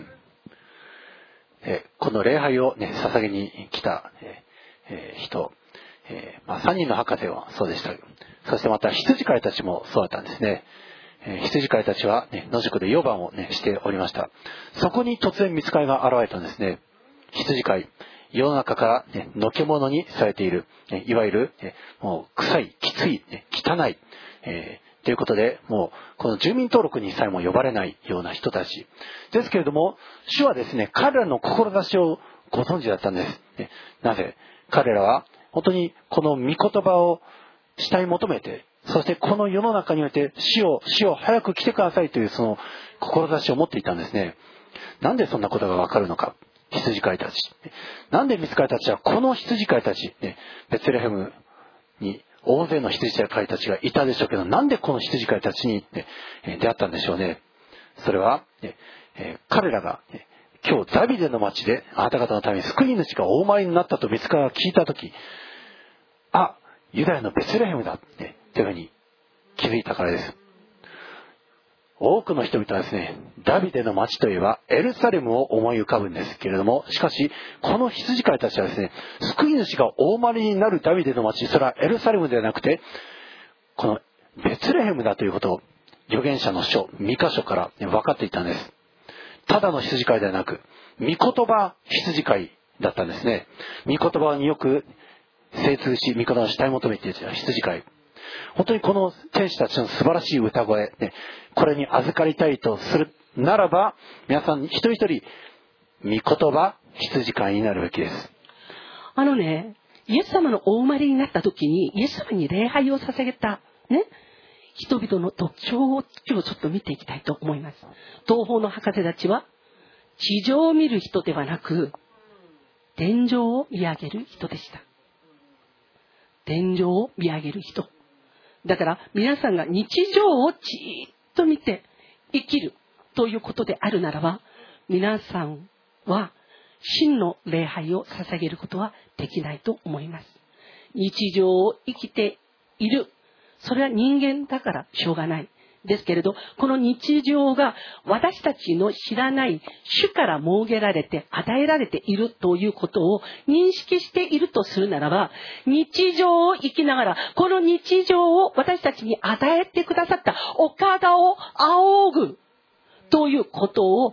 この礼拝を、捧げに来た、人、3人の博士はそうでした。そしてまた羊飼いたちもそうだったんですね。羊飼いたちは、野宿で4番を、しておりました。そこに突然御使いが現れたんですね。羊飼い、世の中から、のけ者にされている、いわゆる、もう臭い、きつい、汚い、ということで、もうこの住民登録にさえも呼ばれないような人たちですけれども、主はですね、彼らの志をご存知だったんです。なぜ彼らは本当にこの御言葉を慕い求めて、そしてこの世の中において主を早く来てくださいというその志を持っていたんですね。なんでそんなことがわかるのか。羊飼いたち、なんで御使いたちはこの羊飼いたち、ベツレヘムに大勢の羊飼いたちがいたでしょうけど、なんでこの羊飼いたちに、出会ったんでしょうね。それは、彼らが、今日ダビデの町であなた方のために救い主がお生まれになったと御使いが聞いたとき、ユダヤのベツレヘムだというふうに気づいたからです。多くの人々はですね、ダビデの町といえばエルサレムを思い浮かぶんですけれども、しかしこの羊飼いたちはですね、救い主がお生まれになるダビデの町、それはエルサレムではなくてこのベツレヘムだということを預言者の書、ミカ書から分かっていたんです。ただの羊飼いではなく、御言葉羊飼いだったんですね。御言葉によく精通し、御言葉の主体を求めていた羊飼い。本当にこの天使たちの素晴らしい歌声、これに預かりたいとするならば、皆さん一人一人御言葉羊飼いになるべきです。 イエス様のお生まれになった時にイエス様に礼拝を捧げた人々の特徴を今日ちょっと見ていきたいと思います。東方の博士たちは地上を見る人ではなく天井を見上げる人でした。天井を見上げる人だから、皆さんが日常をじーっと見て生きるということであるならば、皆さんは真の礼拝を捧げることはできないと思います。日常を生きている、それは人間だからしょうがないですけれど、この日常が私たちの知らない主から設けられて与えられているということを認識しているとするならば、日常を生きながらこの日常を私たちに与えてくださったお方を仰ぐということを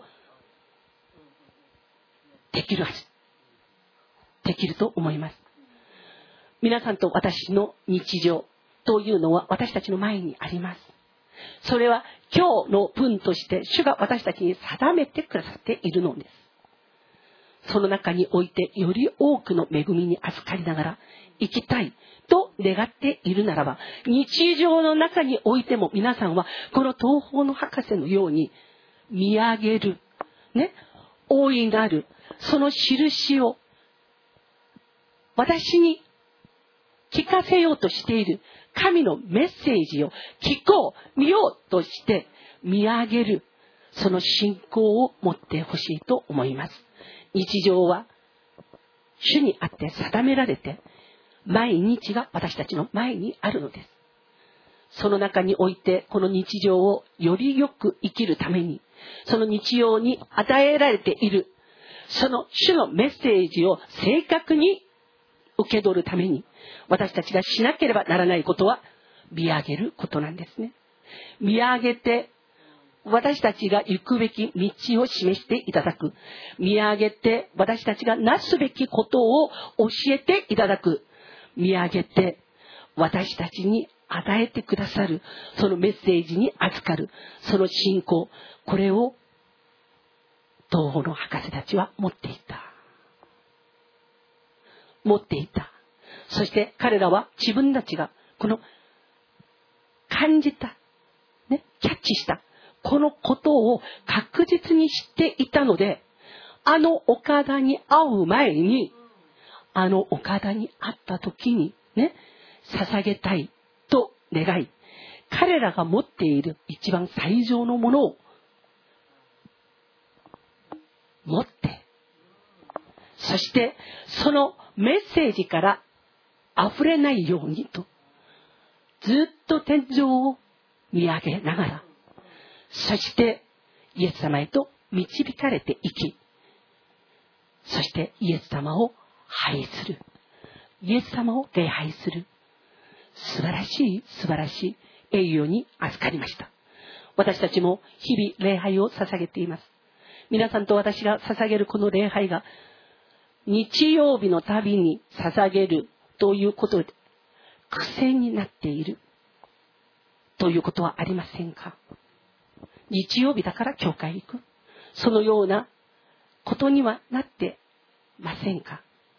できるはず、できると思います。皆さんと私の日常というのは私たちの前にあります。それは今日の分として主が私たちに定めてくださっているのです。その中においてより多くの恵みに預かりながら生きたいと願っているならば、日常の中においても皆さんはこの東方の博士のように見上げる、大いなるその印を私に聞かせようとしている神のメッセージを聞こう、見ようとして見上げる、その信仰を持ってほしいと思います。日常は主にあって定められて、毎日が私たちの前にあるのです。その中においてこの日常をよりよく生きるために、その日常に与えられているその主のメッセージを正確に受け取るために、私たちがしなければならないことは見上げることなんですね。見上げて私たちが行くべき道を示していただく、見上げて私たちがなすべきことを教えていただく、見上げて私たちに与えてくださる、そのメッセージに預かる、その信仰、これを東方の博士たちは持っていた。そして彼らは自分たちがこの感じた、キャッチしたこのことを確実に知っていたので、あの岡田に会う前に、あの岡田に会った時に捧げたいと願い、彼らが持っている一番最上のものを持って、そしてそのメッセージから溢れないようにと、ずっと天井を見上げながら、そしてイエス様へと導かれていき、そしてイエス様を拝する、イエス様を礼拝する、素晴らしい栄誉に預かりました。私たちも日々礼拝を捧げています。皆さんと私が捧げるこの礼拝が、日曜日のたびに捧げるということで癖になっているということはありませんか？日曜日だから教会行く、そのようなことにはなってませんか？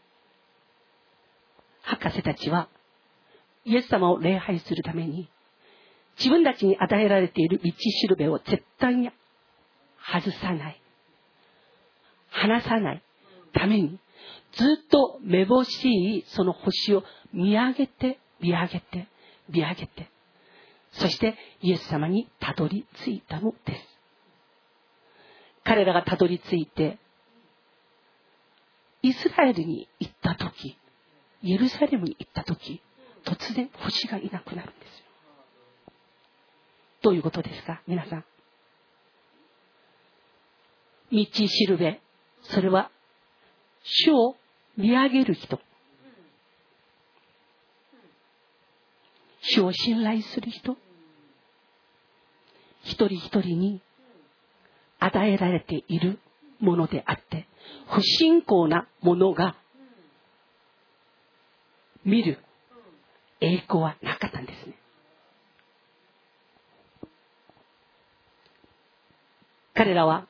博士たちはイエス様を礼拝するために、自分たちに与えられている道しるべを絶対に外さない、離さないために、ずっとめぼしいその星を見上げて、そしてイエス様にたどり着いたのです。彼らがたどり着いてイスラエルに行ったとき、エルサレムに行ったとき、突然星がいなくなるんですよ。どういうことですか、皆さん。道しるべ、それは主を見上げる人、主を信頼する人、一人一人に与えられているものであって、不信仰なものが見る栄光はなかったんですね。彼らは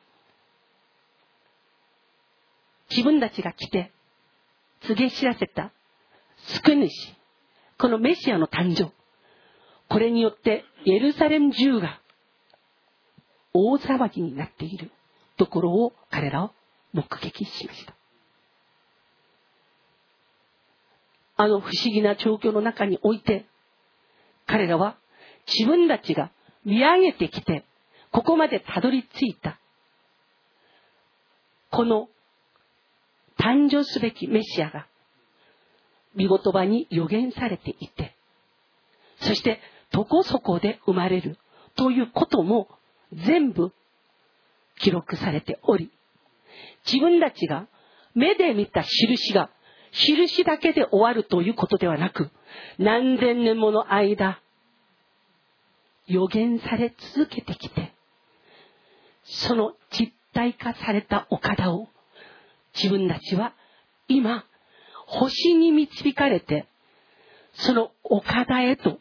自分たちが来て告げ知らせた救い主、このメシアの誕生、これによってエルサレム中が大騒ぎになっているところを彼らは目撃しました。あの不思議な状況の中において、彼らは自分たちが見上げてきてここまでたどり着いたこの誕生すべきメシアが御言葉に予言されていて、そしてどこそこで生まれるということも全部記録されており、自分たちが目で見た印が印だけで終わるということではなく、何千年もの間予言され続けてきて、その実体化されたお方を自分たちは今星に導かれて、そのお方へと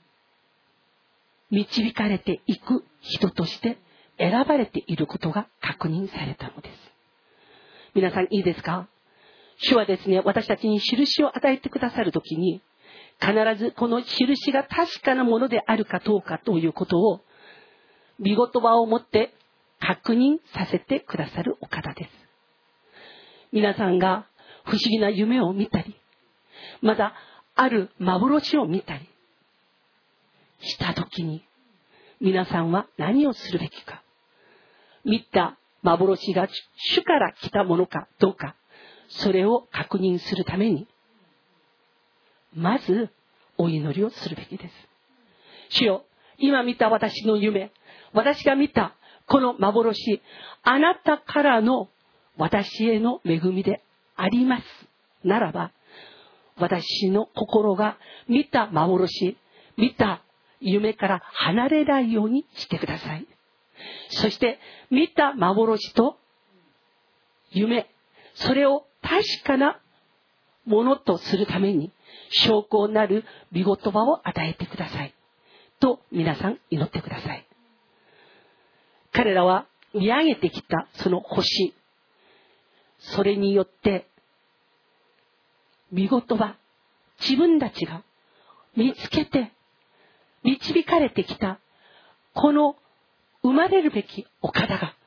導かれていく人として選ばれていることが確認されたのです。皆さんいいですか？主はですね、私たちに印を与えてくださるときに、必ずこの印が確かなものであるかどうかということを御言葉をもって確認させてくださるお方です。皆さんが不思議な夢を見たり、またある幻を見たりしたときに、皆さんは何をするべきか。見た幻が主から来たものかどうか、それを確認するためにまずお祈りをするべきです。主よ、今見た私の夢、私が見たこの幻、あなたからの私への恵みでありますならば、私の心が見た幻、見た夢から離れないようにしてください。そして見た幻と夢、それを確かなものとするために、 証拠なる御言葉を与えてくださいと皆さん祈ってください。彼らは見上げてきたその星、それによって御言葉、自分たちが見つけて導かれてきたこの生まれるべきお方が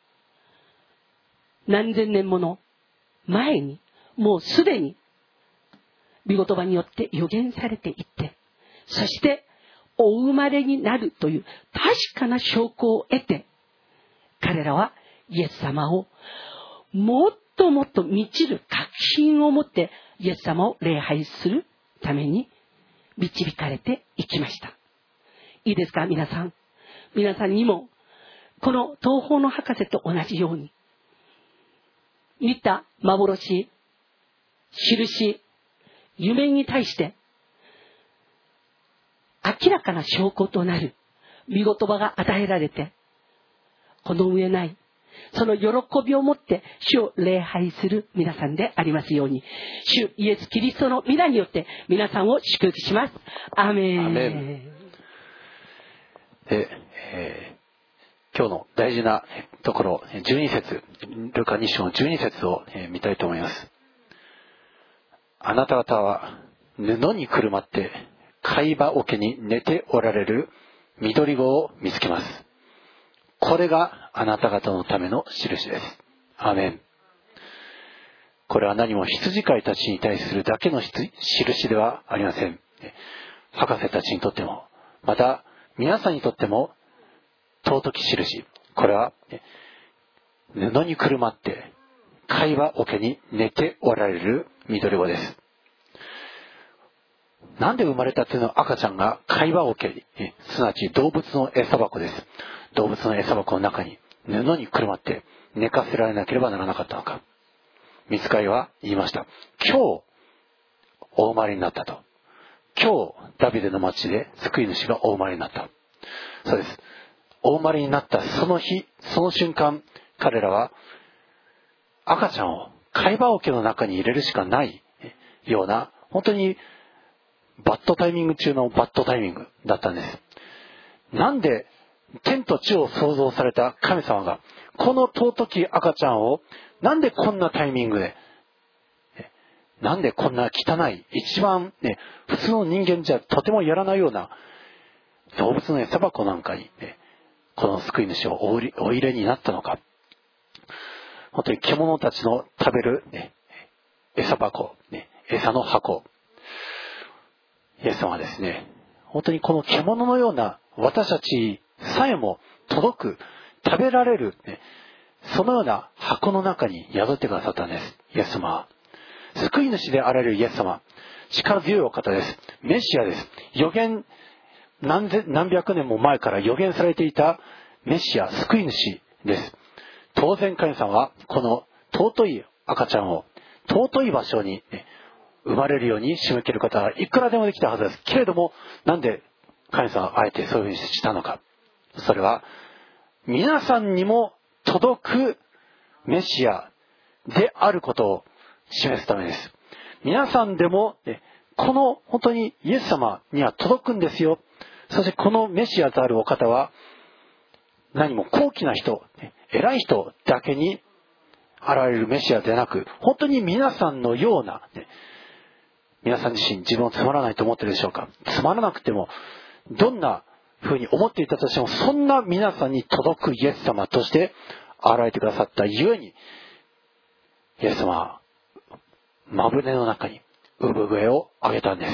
何千年もの前にもうすでに御言葉によって予言されていって、そしてお生まれになるという確かな証拠を得て、彼らはイエス様をもっともっと満ちる確信を持ってイエス様を礼拝するために導かれていきました。いいですか、皆さん。皆さんにもこの東方の博士と同じように見た幻、印、夢に対して明らかな証拠となる御言葉が与えられて、この上ないその喜びを持って主を礼拝する皆さんでありますように、主イエスキリストの皆によって皆さんを祝福します。アーメン。 アーメン。で、今日の大事なところ、12節、ルカ2章の12節を見たいと思います。あなた方は布にくるまって貝羽桶に寝ておられる緑子を見つけます。これがあなた方のための印です。アーメン。これは何も羊飼いたちに対するだけの印ではありません。博士たちにとっても、また皆さんにとっても尊き印。これは布にくるまって貝羽桶に寝ておられる緑子です。なんで生まれたての赤ちゃんが貝羽桶に、すなわち動物の餌箱です。動物の餌箱の中に布にくるまって寝かせられなければならなかったのか。御使いは言いました。今日お生まれになったと。今日ダビデの町で救い主がお生まれになった。そうです。お生まれになったその日、その瞬間、彼らは赤ちゃんを貝羽桶の中に入れるしかないような、本当にバッドタイミング中のバッドタイミングだったんです。なんで天と地を創造された神様がこの尊き赤ちゃんをなんでこんなタイミングで、なんでこんな汚い、一番ね、普通の人間じゃとてもやらないような動物の餌箱なんかに、この救い主をお入れになったのか。本当に獣たちの食べる、餌箱、餌の箱。イエス様はですね、本当にこの獣のような私たちさえも届く、食べられる、そのような箱の中に宿ってくださったんです。イエス様は救い主であられるイエス様、力強いお方です。メシアです。預言何百年も前から預言されていたメシア、救い主です。当然神様はこの尊い赤ちゃんを尊い場所に、生まれるように仕向ける方はいくらでもできたはずです。けれども、なんで神様はあえてそういうふうにしたのか。それは皆さんにも届くメシアであることを示すためです。皆さんでも、この本当にイエス様には届くんですよ。そしてこのメシアであるお方は何も高貴な人、偉い人だけに現れるメシアでなく、本当に皆さんのような、皆さん自身自分をつまらないと思ってるでしょうか。つまらなくてもどんな風に思っていたとしても、そんな皆さんに届くイエス様として現れてくださったゆえに、イエス様は真舟の中に産声を上げたんです。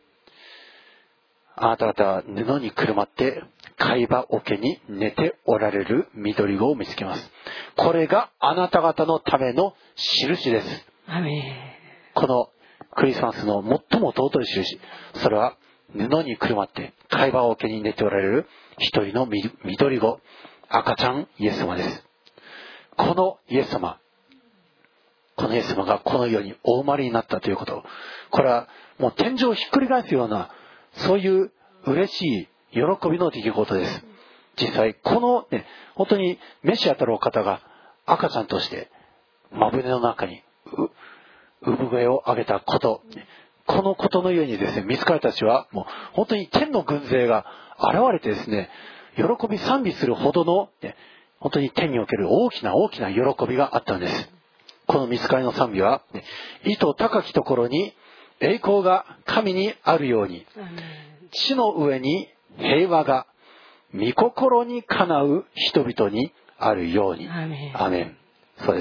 あなた方は布にくるまって貝羽桶に寝ておられる緑子を見つけます。これがあなた方のための印です。 アメン。 このクリスマスの最も尊い印、それは布にくるまって貝羽桶に寝ておられる一人の緑子、赤ちゃんイエス様です。このイエス様がこの世にお生まれになったということ、これはもう天井をひっくり返すような、そういう嬉しい喜びの出来事です。実際この、本当にメシアたるお方が赤ちゃんとして真舟の中に産声を上げたこと、 このことのゆえにですね、御使いたちはもう本当に天の軍勢が現れてですね、喜び賛美するほどの、ね、本当に天における大きな喜びがあったんです。この御使いの賛美は、ね、意図高きところに栄光が神にあるように、地の上に平和が御心にかなう人々にあるように。アメン。そうです。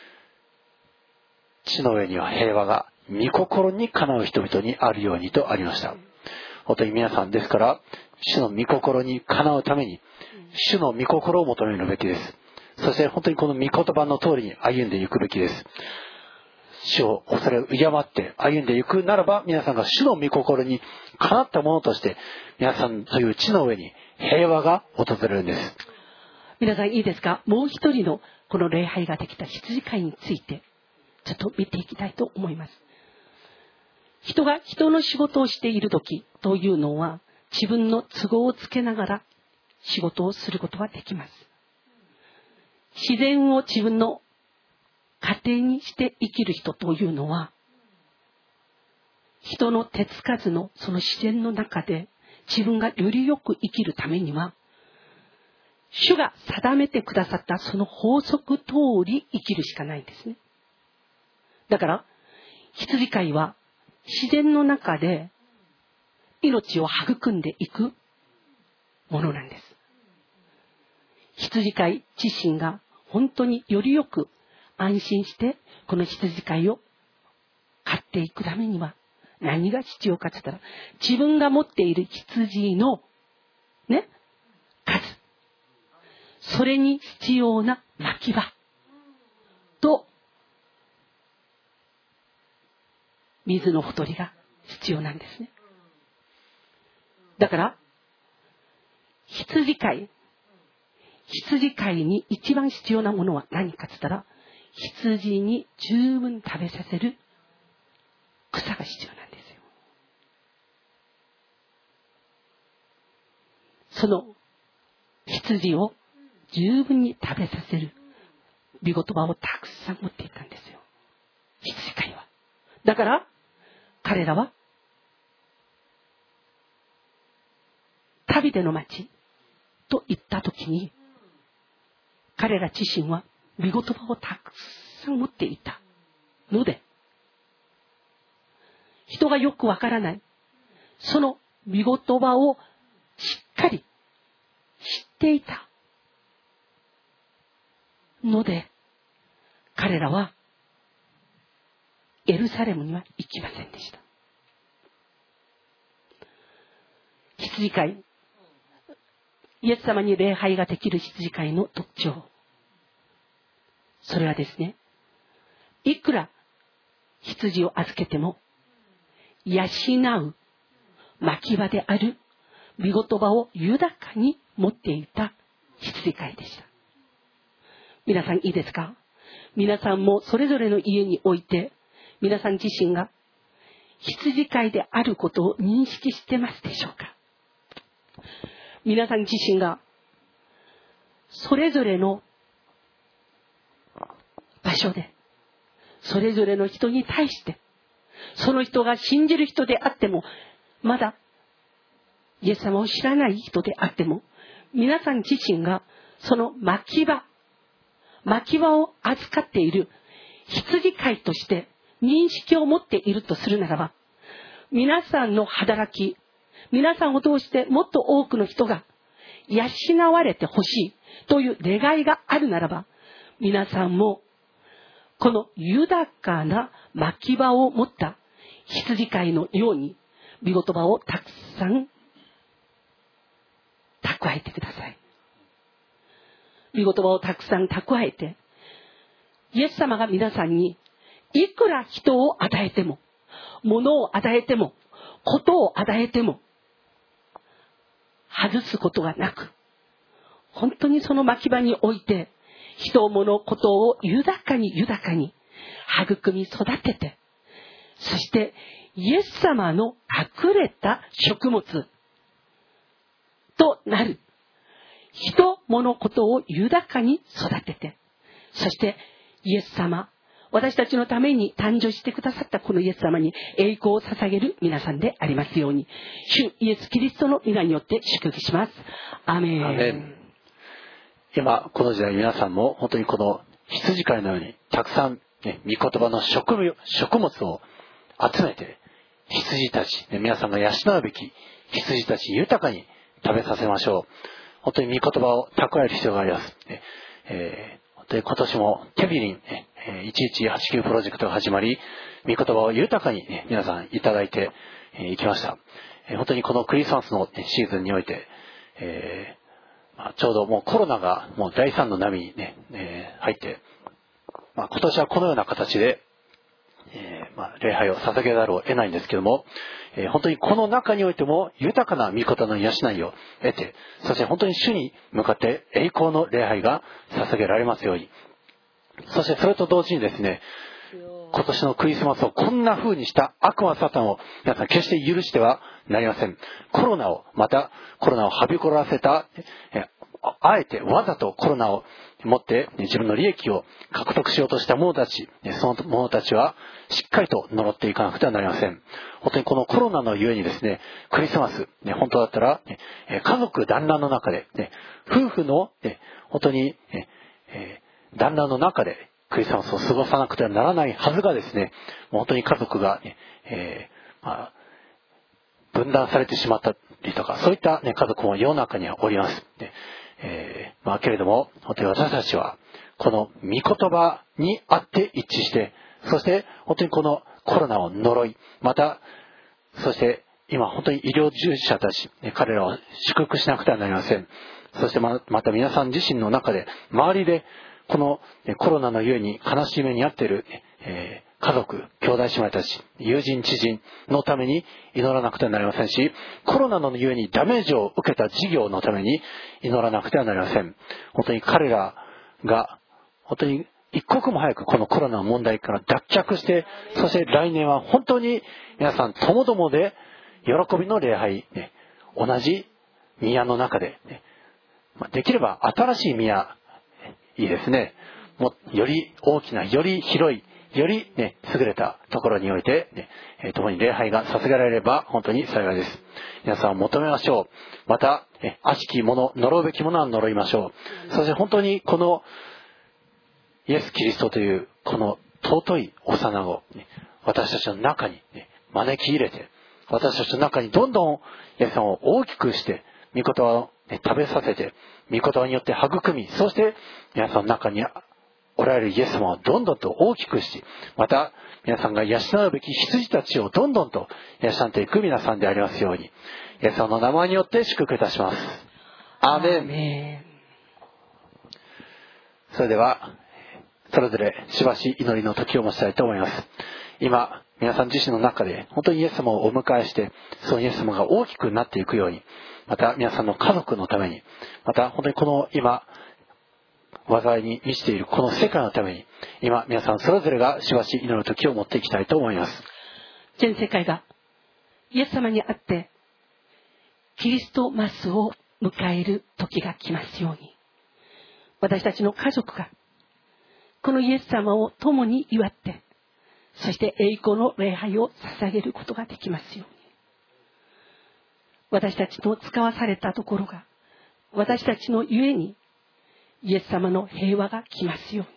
地の上には平和が御心にかなう人々にあるようにとありました。本当に皆さんですから、主の御心にかなうために主の御心を求めるべきです。そして本当にこの御言葉の通りに歩んでいくべきです。主を恐れ敬って歩んでいくならば、皆さんが主の御心にかなったものとして、皆さんという地の上に平和が訪れるんです。 皆さんいいですか？もう一人のこの礼拝ができた羊飼いについてちょっと見ていきたいと思います。人が人の仕事をしている時というのは、自分の都合をつけながら仕事をすることができます。自然を自分の家庭にして生きる人というのは、人の手つかずのその自然の中で自分がよりよく生きるためには、主が定めてくださったその法則通り生きるしかないんですね。だから羊飼いは自然の中で命を育んでいくものなんです。羊飼い自身が本当によりよく安心してこの羊飼いを飼っていくためには何が必要かと言ったら、自分が持っている羊のね、数、それに必要な牧場と水のほとりが必要なんですね。だから羊飼いに一番必要なものは何かと言ったら、羊に十分食べさせる草が必要なんですよ。その羊を十分に食べさせる御言葉をたくさん持っていたんですよ、羊飼いは。だから彼らは旅での町と言ったときに、彼ら自身は御言葉をたくさん持っていたので、人がよくわからないその御言葉をしっかり知っていたので、彼らはエルサレムには行きませんでした。羊飼い、イエス様に礼拝ができる羊飼いの特徴、それはですね、いくら羊を預けても養う牧場である御言葉を豊かに持っていた羊飼いでした。皆さんいいですか？皆さんもそれぞれの家において、皆さん自身が羊飼いであることを認識してますでしょうか？皆さん自身がそれぞれの場所で、それぞれの人に対して、その人が信じる人であっても、まだイエス様を知らない人であっても、皆さん自身がその牧場を預かっている羊飼いとして認識を持っているとするならば、皆さんの働き、皆さんを通してもっと多くの人が養われてほしいという願いがあるならば、皆さんもこの豊かな牧場を持った羊飼いのように御言葉をたくさん蓄えてください。御言葉をたくさん蓄えて、イエス様が皆さんにいくら人を与えても、物を与えても、ことを与えても外すことがなく、本当にその牧場において人物ことを豊かに育み育てて、そしてイエス様の隠れた食物となる人物ことを豊かに育てて、そしてイエス様、 私たちのために誕生してくださったこのイエス様に栄光を捧げる皆さんでありますように、主イエスキリストの皆によって祝福します。アーメン。 アーメン。今この時代、皆さんも本当にこの羊飼いのようにたくさん、御言葉の食物を集めて、羊たち、皆さんが養うべき羊たち豊かに食べさせましょう。本当に御言葉を蓄える必要があります。本当に今年もテビリン1189プロジェクトが始まり、御言葉を豊かに、皆さんいただいていきました。本当にこのクリスマスのシーズンにおいて、ちょうどもうコロナがもう第3の波に、入って、今年はこのような形で、礼拝を捧げざるを得ないんですけども、本当にこの中においても豊かな御言葉の養いを得て、そして本当に主に向かって栄光の礼拝が捧げられますように。そしてそれと同時にですね、今年のクリスマスをこんな風にした悪魔サタンを皆さん決して許してはなりません。コロナをはびこらせた、あえてわざとコロナを持って自分の利益を獲得しようとした者たち、その者たちはしっかりと呪っていかなくてはなりません。本当にこのコロナのゆえにですね、クリスマス、本当だったら家族団らんの中で、夫婦の本当に団らんの中でクリスマスを過ごさなくてはならないはずがですね、本当に家族が、分断されてしまったりとか、そういった、家族も世の中にはおります。けれども、本当に私たちはこの御言葉にあって一致して、そして本当にこのコロナを呪い、またそして今本当に医療従事者たち、彼らを祝福しなくてはなりません。そしてまた皆さん自身の中で、周りでこのコロナのゆえに悲しみに遭っている家族、兄弟姉妹たち、友人知人のために祈らなくてはなりませんし、コロナのゆえにダメージを受けた事業のために祈らなくてはなりません。本当に彼らが本当に一刻も早くこのコロナの問題から脱却して、そして来年は本当に皆さんともどもで喜びの礼拝、同じ宮の中で、できれば新しい宮、いいですね。もより大きな、より広い、より優れたところにおいて、共に礼拝が捧げられれば本当に幸いです。皆さんを求めましょう。また悪しきもの、呪うべきものは呪いましょう。そして本当にこのイエス・キリストというこの尊い幼子、私たちの中に招き入れて、私たちの中にどんどんイエス様を大きくして、御言葉を食べさせて、御言葉によって育み、そして皆さんの中におられるイエス様をどんどんと大きくし、また皆さんが養うべき羊たちをどんどんと養っていく皆さんでありますように、イエス様の名前によって祝福いたします。アーメン。それではそれぞれしばし祈りの時を持ちたいと思います。今皆さん自身の中で本当にイエス様をお迎えして、そのイエス様が大きくなっていくように、また皆さんの家族のために、また本当にこの今災いに満ちているこの世界のために、今皆さんそれぞれがしばし祈る時を持っていきたいと思います。 全世界がイエス様にあってキリストマスを迎える時が来ますように、私たちの家族がこのイエス様を共に祝って、そして栄光の礼拝を捧げることができますように、私たちの使わされたところが私たちのゆえにイエス様の平和が来ますよう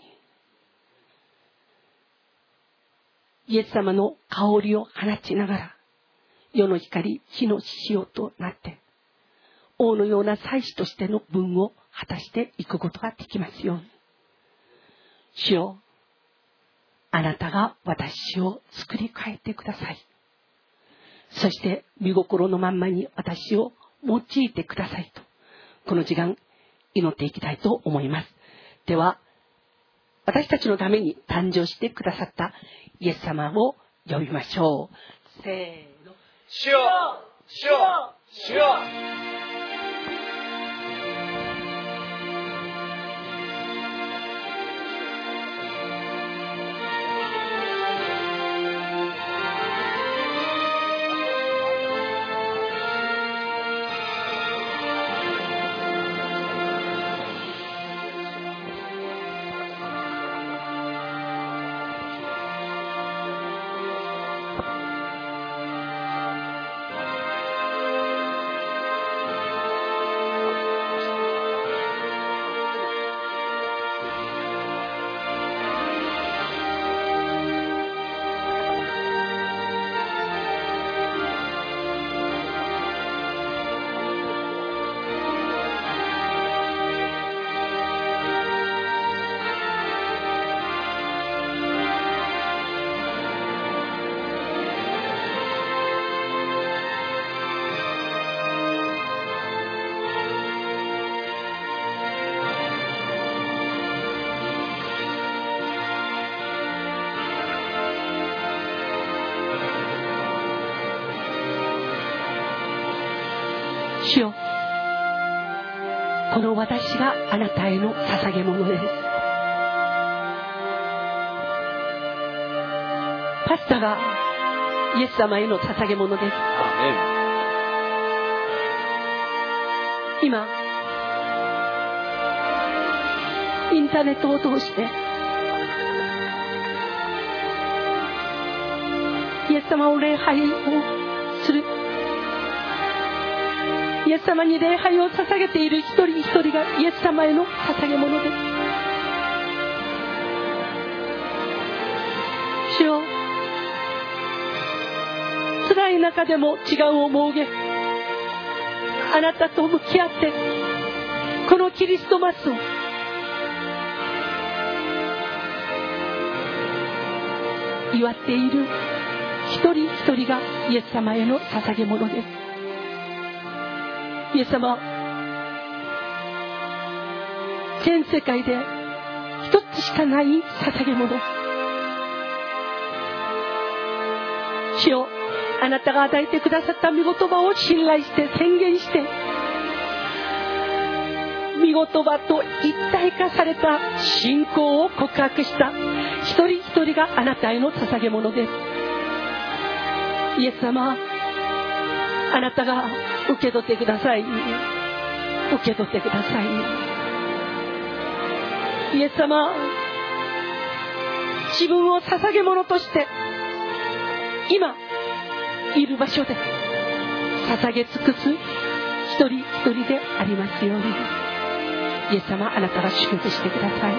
に、イエス様の香りを放ちながら世の光、地の塩となって王のような祭司としての分を果たしていくことができますように。主よ、あなたが私を作り変えてください。そして御心のまんまに私を用いてくださいと、この時間祈っていきたいと思います。では私たちのために誕生してくださったイエス様を呼びましょう。せーの。 主よ、主よ、主よ。 主よ、この私があなたへの捧げ物です。パスタがイエス様への捧げ物です。今インターネットを通してイエス様を礼拝をする、イエス様に礼拝を捧げている一人一人がイエス様への捧げ物です。主よ、辛い中でも違う思いであなたと向き合って、このキリストマスを祝っている一人一人がイエス様への捧げ物です。イエス様、全世界で一つしかない捧げ物。主よ、あなたが与えてくださった御言葉を信頼して宣言して、御言葉と一体化された信仰を告白した一人一人があなたへの捧げ物です。イエス様、あなたが受け取ってください。受け取ってください。イエス様、自分を捧げ物として今いる場所で捧げ尽くす一人一人でありますように。イエス様、あなたが祝福してください。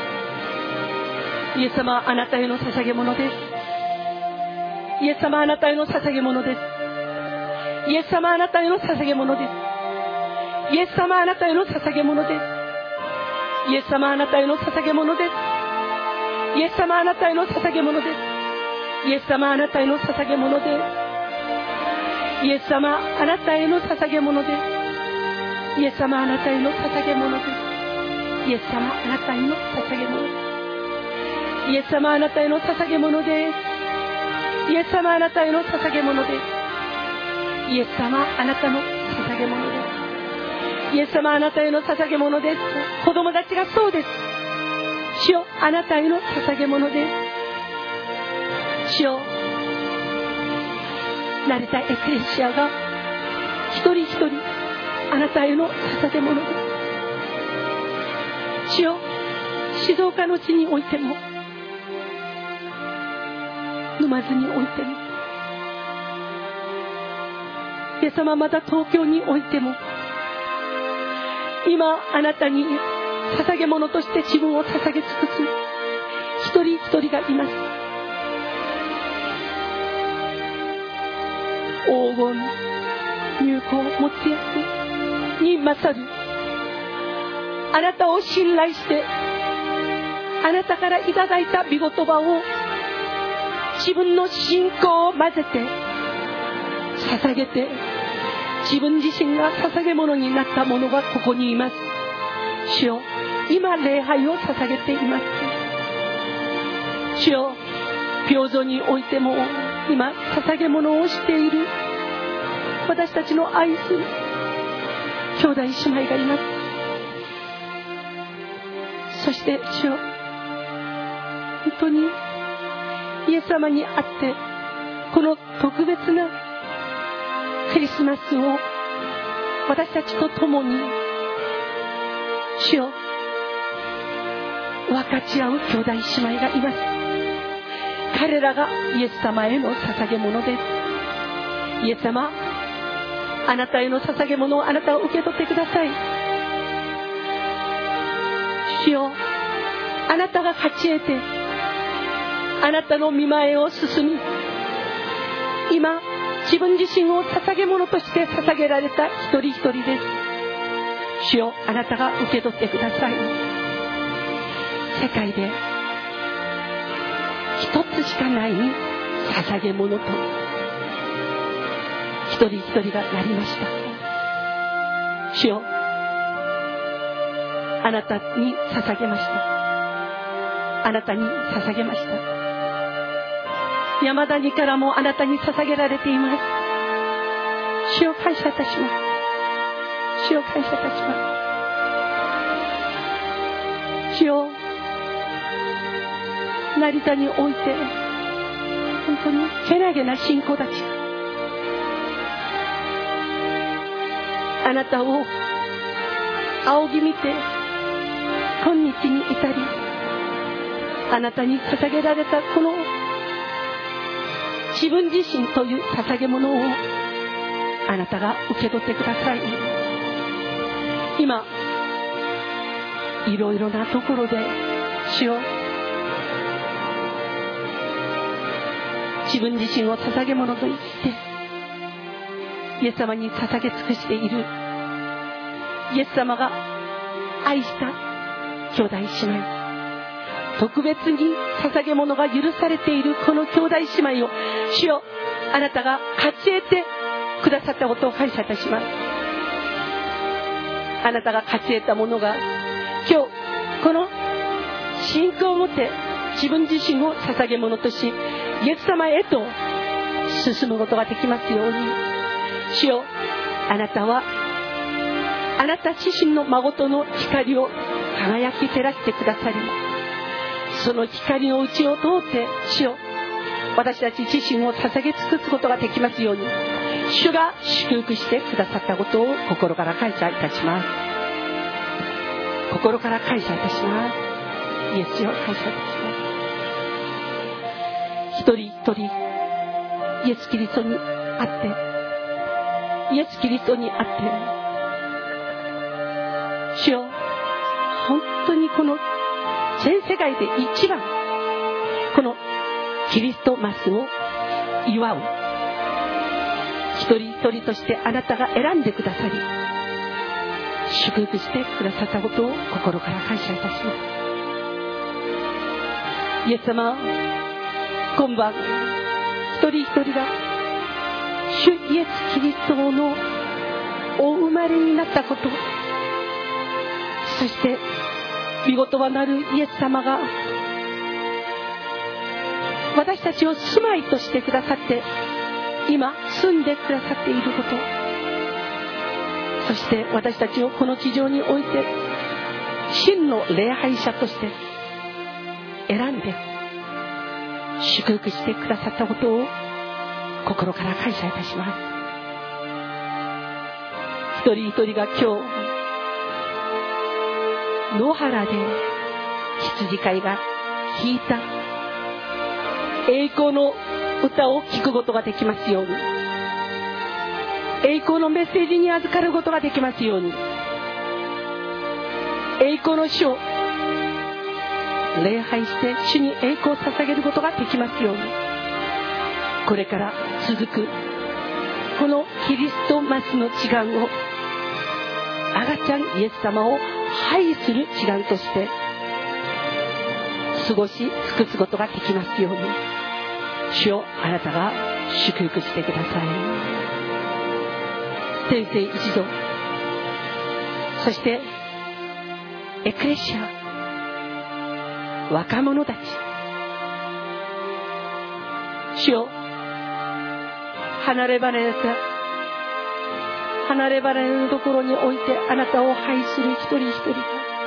イエス様、あなたへの捧げ物です。イエス様、あなたへの捧げ物です。イエス様、あなたへの捧げ物です。イエス様、あなたへの捧げ物です。イエス様、あなたへの捧げ物です。イエス様、あなたへの捧げ物です。イエス様、あなたへの捧げ物です。イエス様、あなたへの捧げ物です。イエス様、あなたへの捧げ物です。イエス様、あなたへの捧げ物です。イエス様、あなたへの捧げ物です。イエス様、あなたへの捧げ物です。イエス様、あなたの捧げ物です。イエス様、あなたへの捧げ物です。子供たちがそうです。主よ、あなたへの捧げ物です。主よ、慣れたエクレシアが一人一人あなたへの捧げ物です。主よ、静岡の地においても沼津においても、イエス様、また東京においても今あなたに捧げ物として自分を捧げ尽くす一人一人がいます。黄金、入香、持つやつに勝るあなたを信頼して、あなたからいただいた御言葉を自分の信仰を混ぜて捧げて、自分自身が捧げ物になった者がここにいます。主よ、今礼拝を捧げています。主よ、平等においても今捧げ物をしている私たちの愛する兄弟姉妹がいます。そして主よ、本当にイエス様にあってこの特別なクリスマスを私たちと共に主よ分かち合う兄弟姉妹がいます。彼らがイエス様への捧げ物です。イエス様、あなたへの捧げ物をあなたを受け取ってください。主よ、あなたが勝ち得てあなたの御前を進み、今自分自身を捧げ物として捧げられた一人一人です。主よ、あなたが受け取ってください。世界で一つしかない捧げ物と一人一人がなりました。主よ、あなたに捧げました。あなたに捧げました。山谷からもあなたに捧げられています。主を感謝いたします。 主を感謝いたします。主よ、成田において本当にけなげな信仰たち、あなたを仰ぎ見て今日に至り、あなたに捧げられたこの自分自身という捧げ物をあなたが受け取ってください。今いろいろなところで主よ、自分自身を捧げ物と言ってイエス様に捧げ尽くしている、イエス様が愛した兄弟姉妹、特別に捧げ物が許されているこの兄弟姉妹を主よ、あなたが勝ち得てくださったことを感謝いたします。あなたが勝ち得たものが今日この信仰を持って自分自身を捧げ物としイエス様へと進むことができますように、主よ、あなたはあなた自身の真の光を輝き照らしてくださり、その光のうちを通って主よ、私たち自身を捧げ尽くすことができますように、主が祝福してくださったことを心から感謝いたします。心から感謝いたします。イエスよ、感謝いたします。一人一人イエスキリストにあってイエスキリストにあって主よ、本当にこの全世界で一番このキリストマスを祝う一人一人としてあなたが選んでくださり祝福してくださったことを心から感謝いたします。イエス様、今晩一人一人が主イエスキリストのお生まれになったこと、そして御言葉なるイエス様が私たちを住まいとしてくださって今住んでくださっていること、そして私たちをこの地上において真の礼拝者として選んで祝福してくださったことを心から感謝いたします。一人一人が今日野原で羊飼いが弾いた栄光の歌を聴くことができますように、栄光のメッセージに預かることができますように、栄光の主を礼拝して主に栄光を捧げることができますように、これから続くこのキリストマスの時間を赤ちゃんイエス様を拝する時間として過ごし尽くすことができますように、主よ、あなたが祝福してください。天聖一同、そしてエクレシア、若者たち、主よ、離れ離れのところにおいてあなたを拝する一人一人が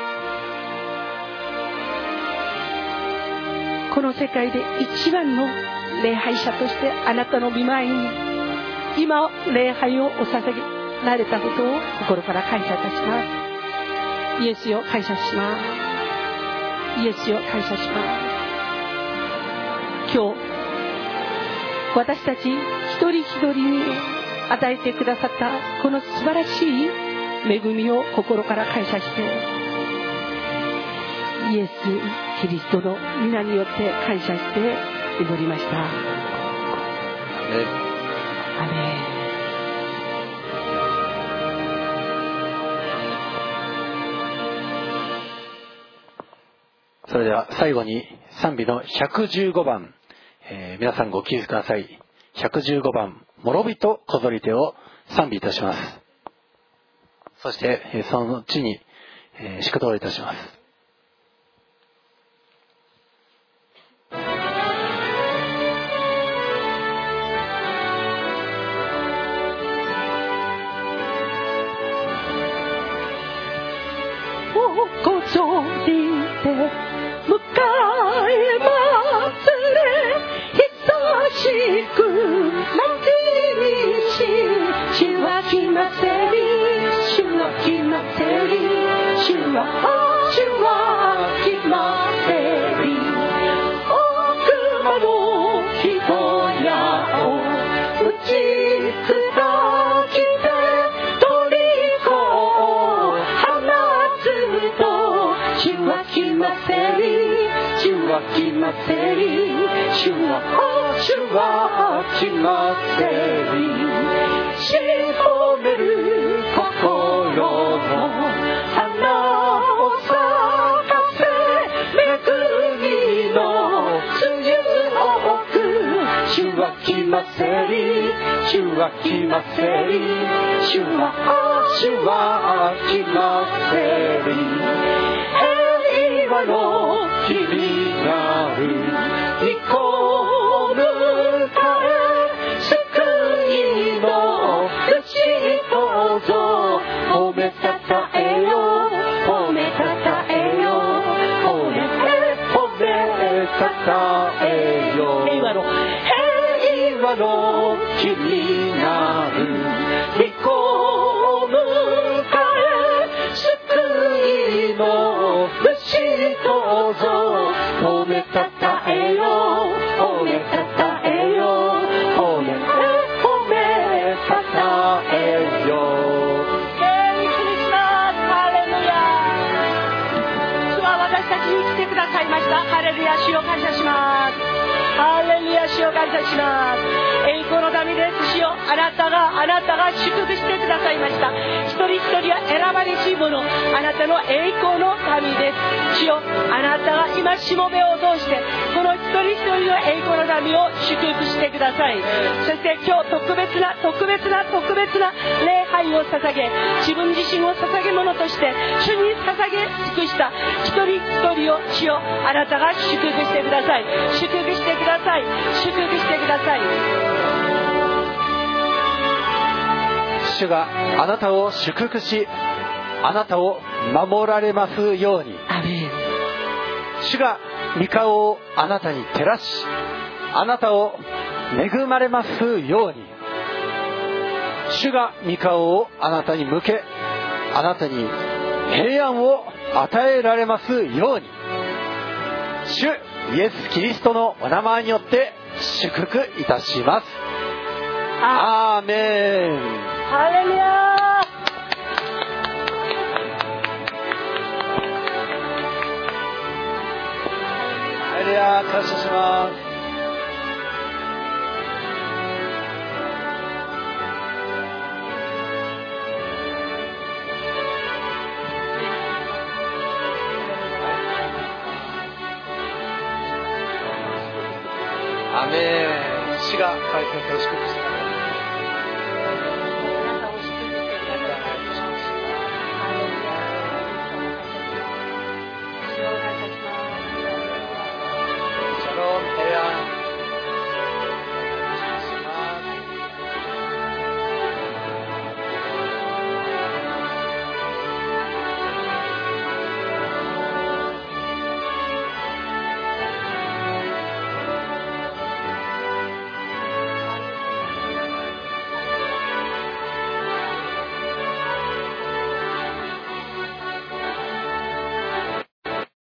この世界で一番の礼拝者としてあなたの御前に今礼拝をお捧げられたことを心から感謝いたします。イエスよ、感謝します。イエスよ、感謝します。今日私たち一人一人に与えてくださったこの素晴らしい恵みを心から感謝してイエス・キリストの皆によって感謝して祈りました。アメン。 それでは最後に賛美の115番、皆さんご起立ください。115番諸人こぞり手を賛美いたします。そして、その地に、祝祷いたします。 ぞりで迎えますれ久しく待ちにし主は来ませり主は来ませり主は来ませり悪魔の人やを打ち砕きて虜を放つと主は来ませり主は来ませり主は来ませりしぼめる心の花を咲かせ恵みの梅雨を置く主は来ませり主は来ませり主は来ませり平和の日になる御子を迎え救いの主どうぞ褒めたたえよ褒めたたえよ褒めたたえよ平和の日になる御子を迎え救いの主どうぞ褒めたたえよ褒めたたえよ褒めたたえよ来てくださいました。ハレルヤ、主を感謝します。ハレルヤ、主を感謝します。栄光の民です。主よ、あなたが祝福してくださいました。一人一人は選ばれし者、あなたの栄光の民です。主よ、あなたが今しもべを通してこの一人一人の栄光の民を祝福してください。そして今日特別な礼拝を捧げ、自分自身を捧げ物として主に捧げ尽くした一人一人を主よ、あなたが祝福してください。祝福してください。祝福してください。 主があなたを祝福し、あなたを守られますように。 アメン。 主が御顔をあなたに照らし、あなたを恵まれますように。主が御顔をあなたに向け、あなたに平安を与えられますように。主イエス・キリストのお名前によって祝福いたします。アーメン。 ハレルヤ。 ハレルヤ、感謝します。アメン。主が神様を祝福して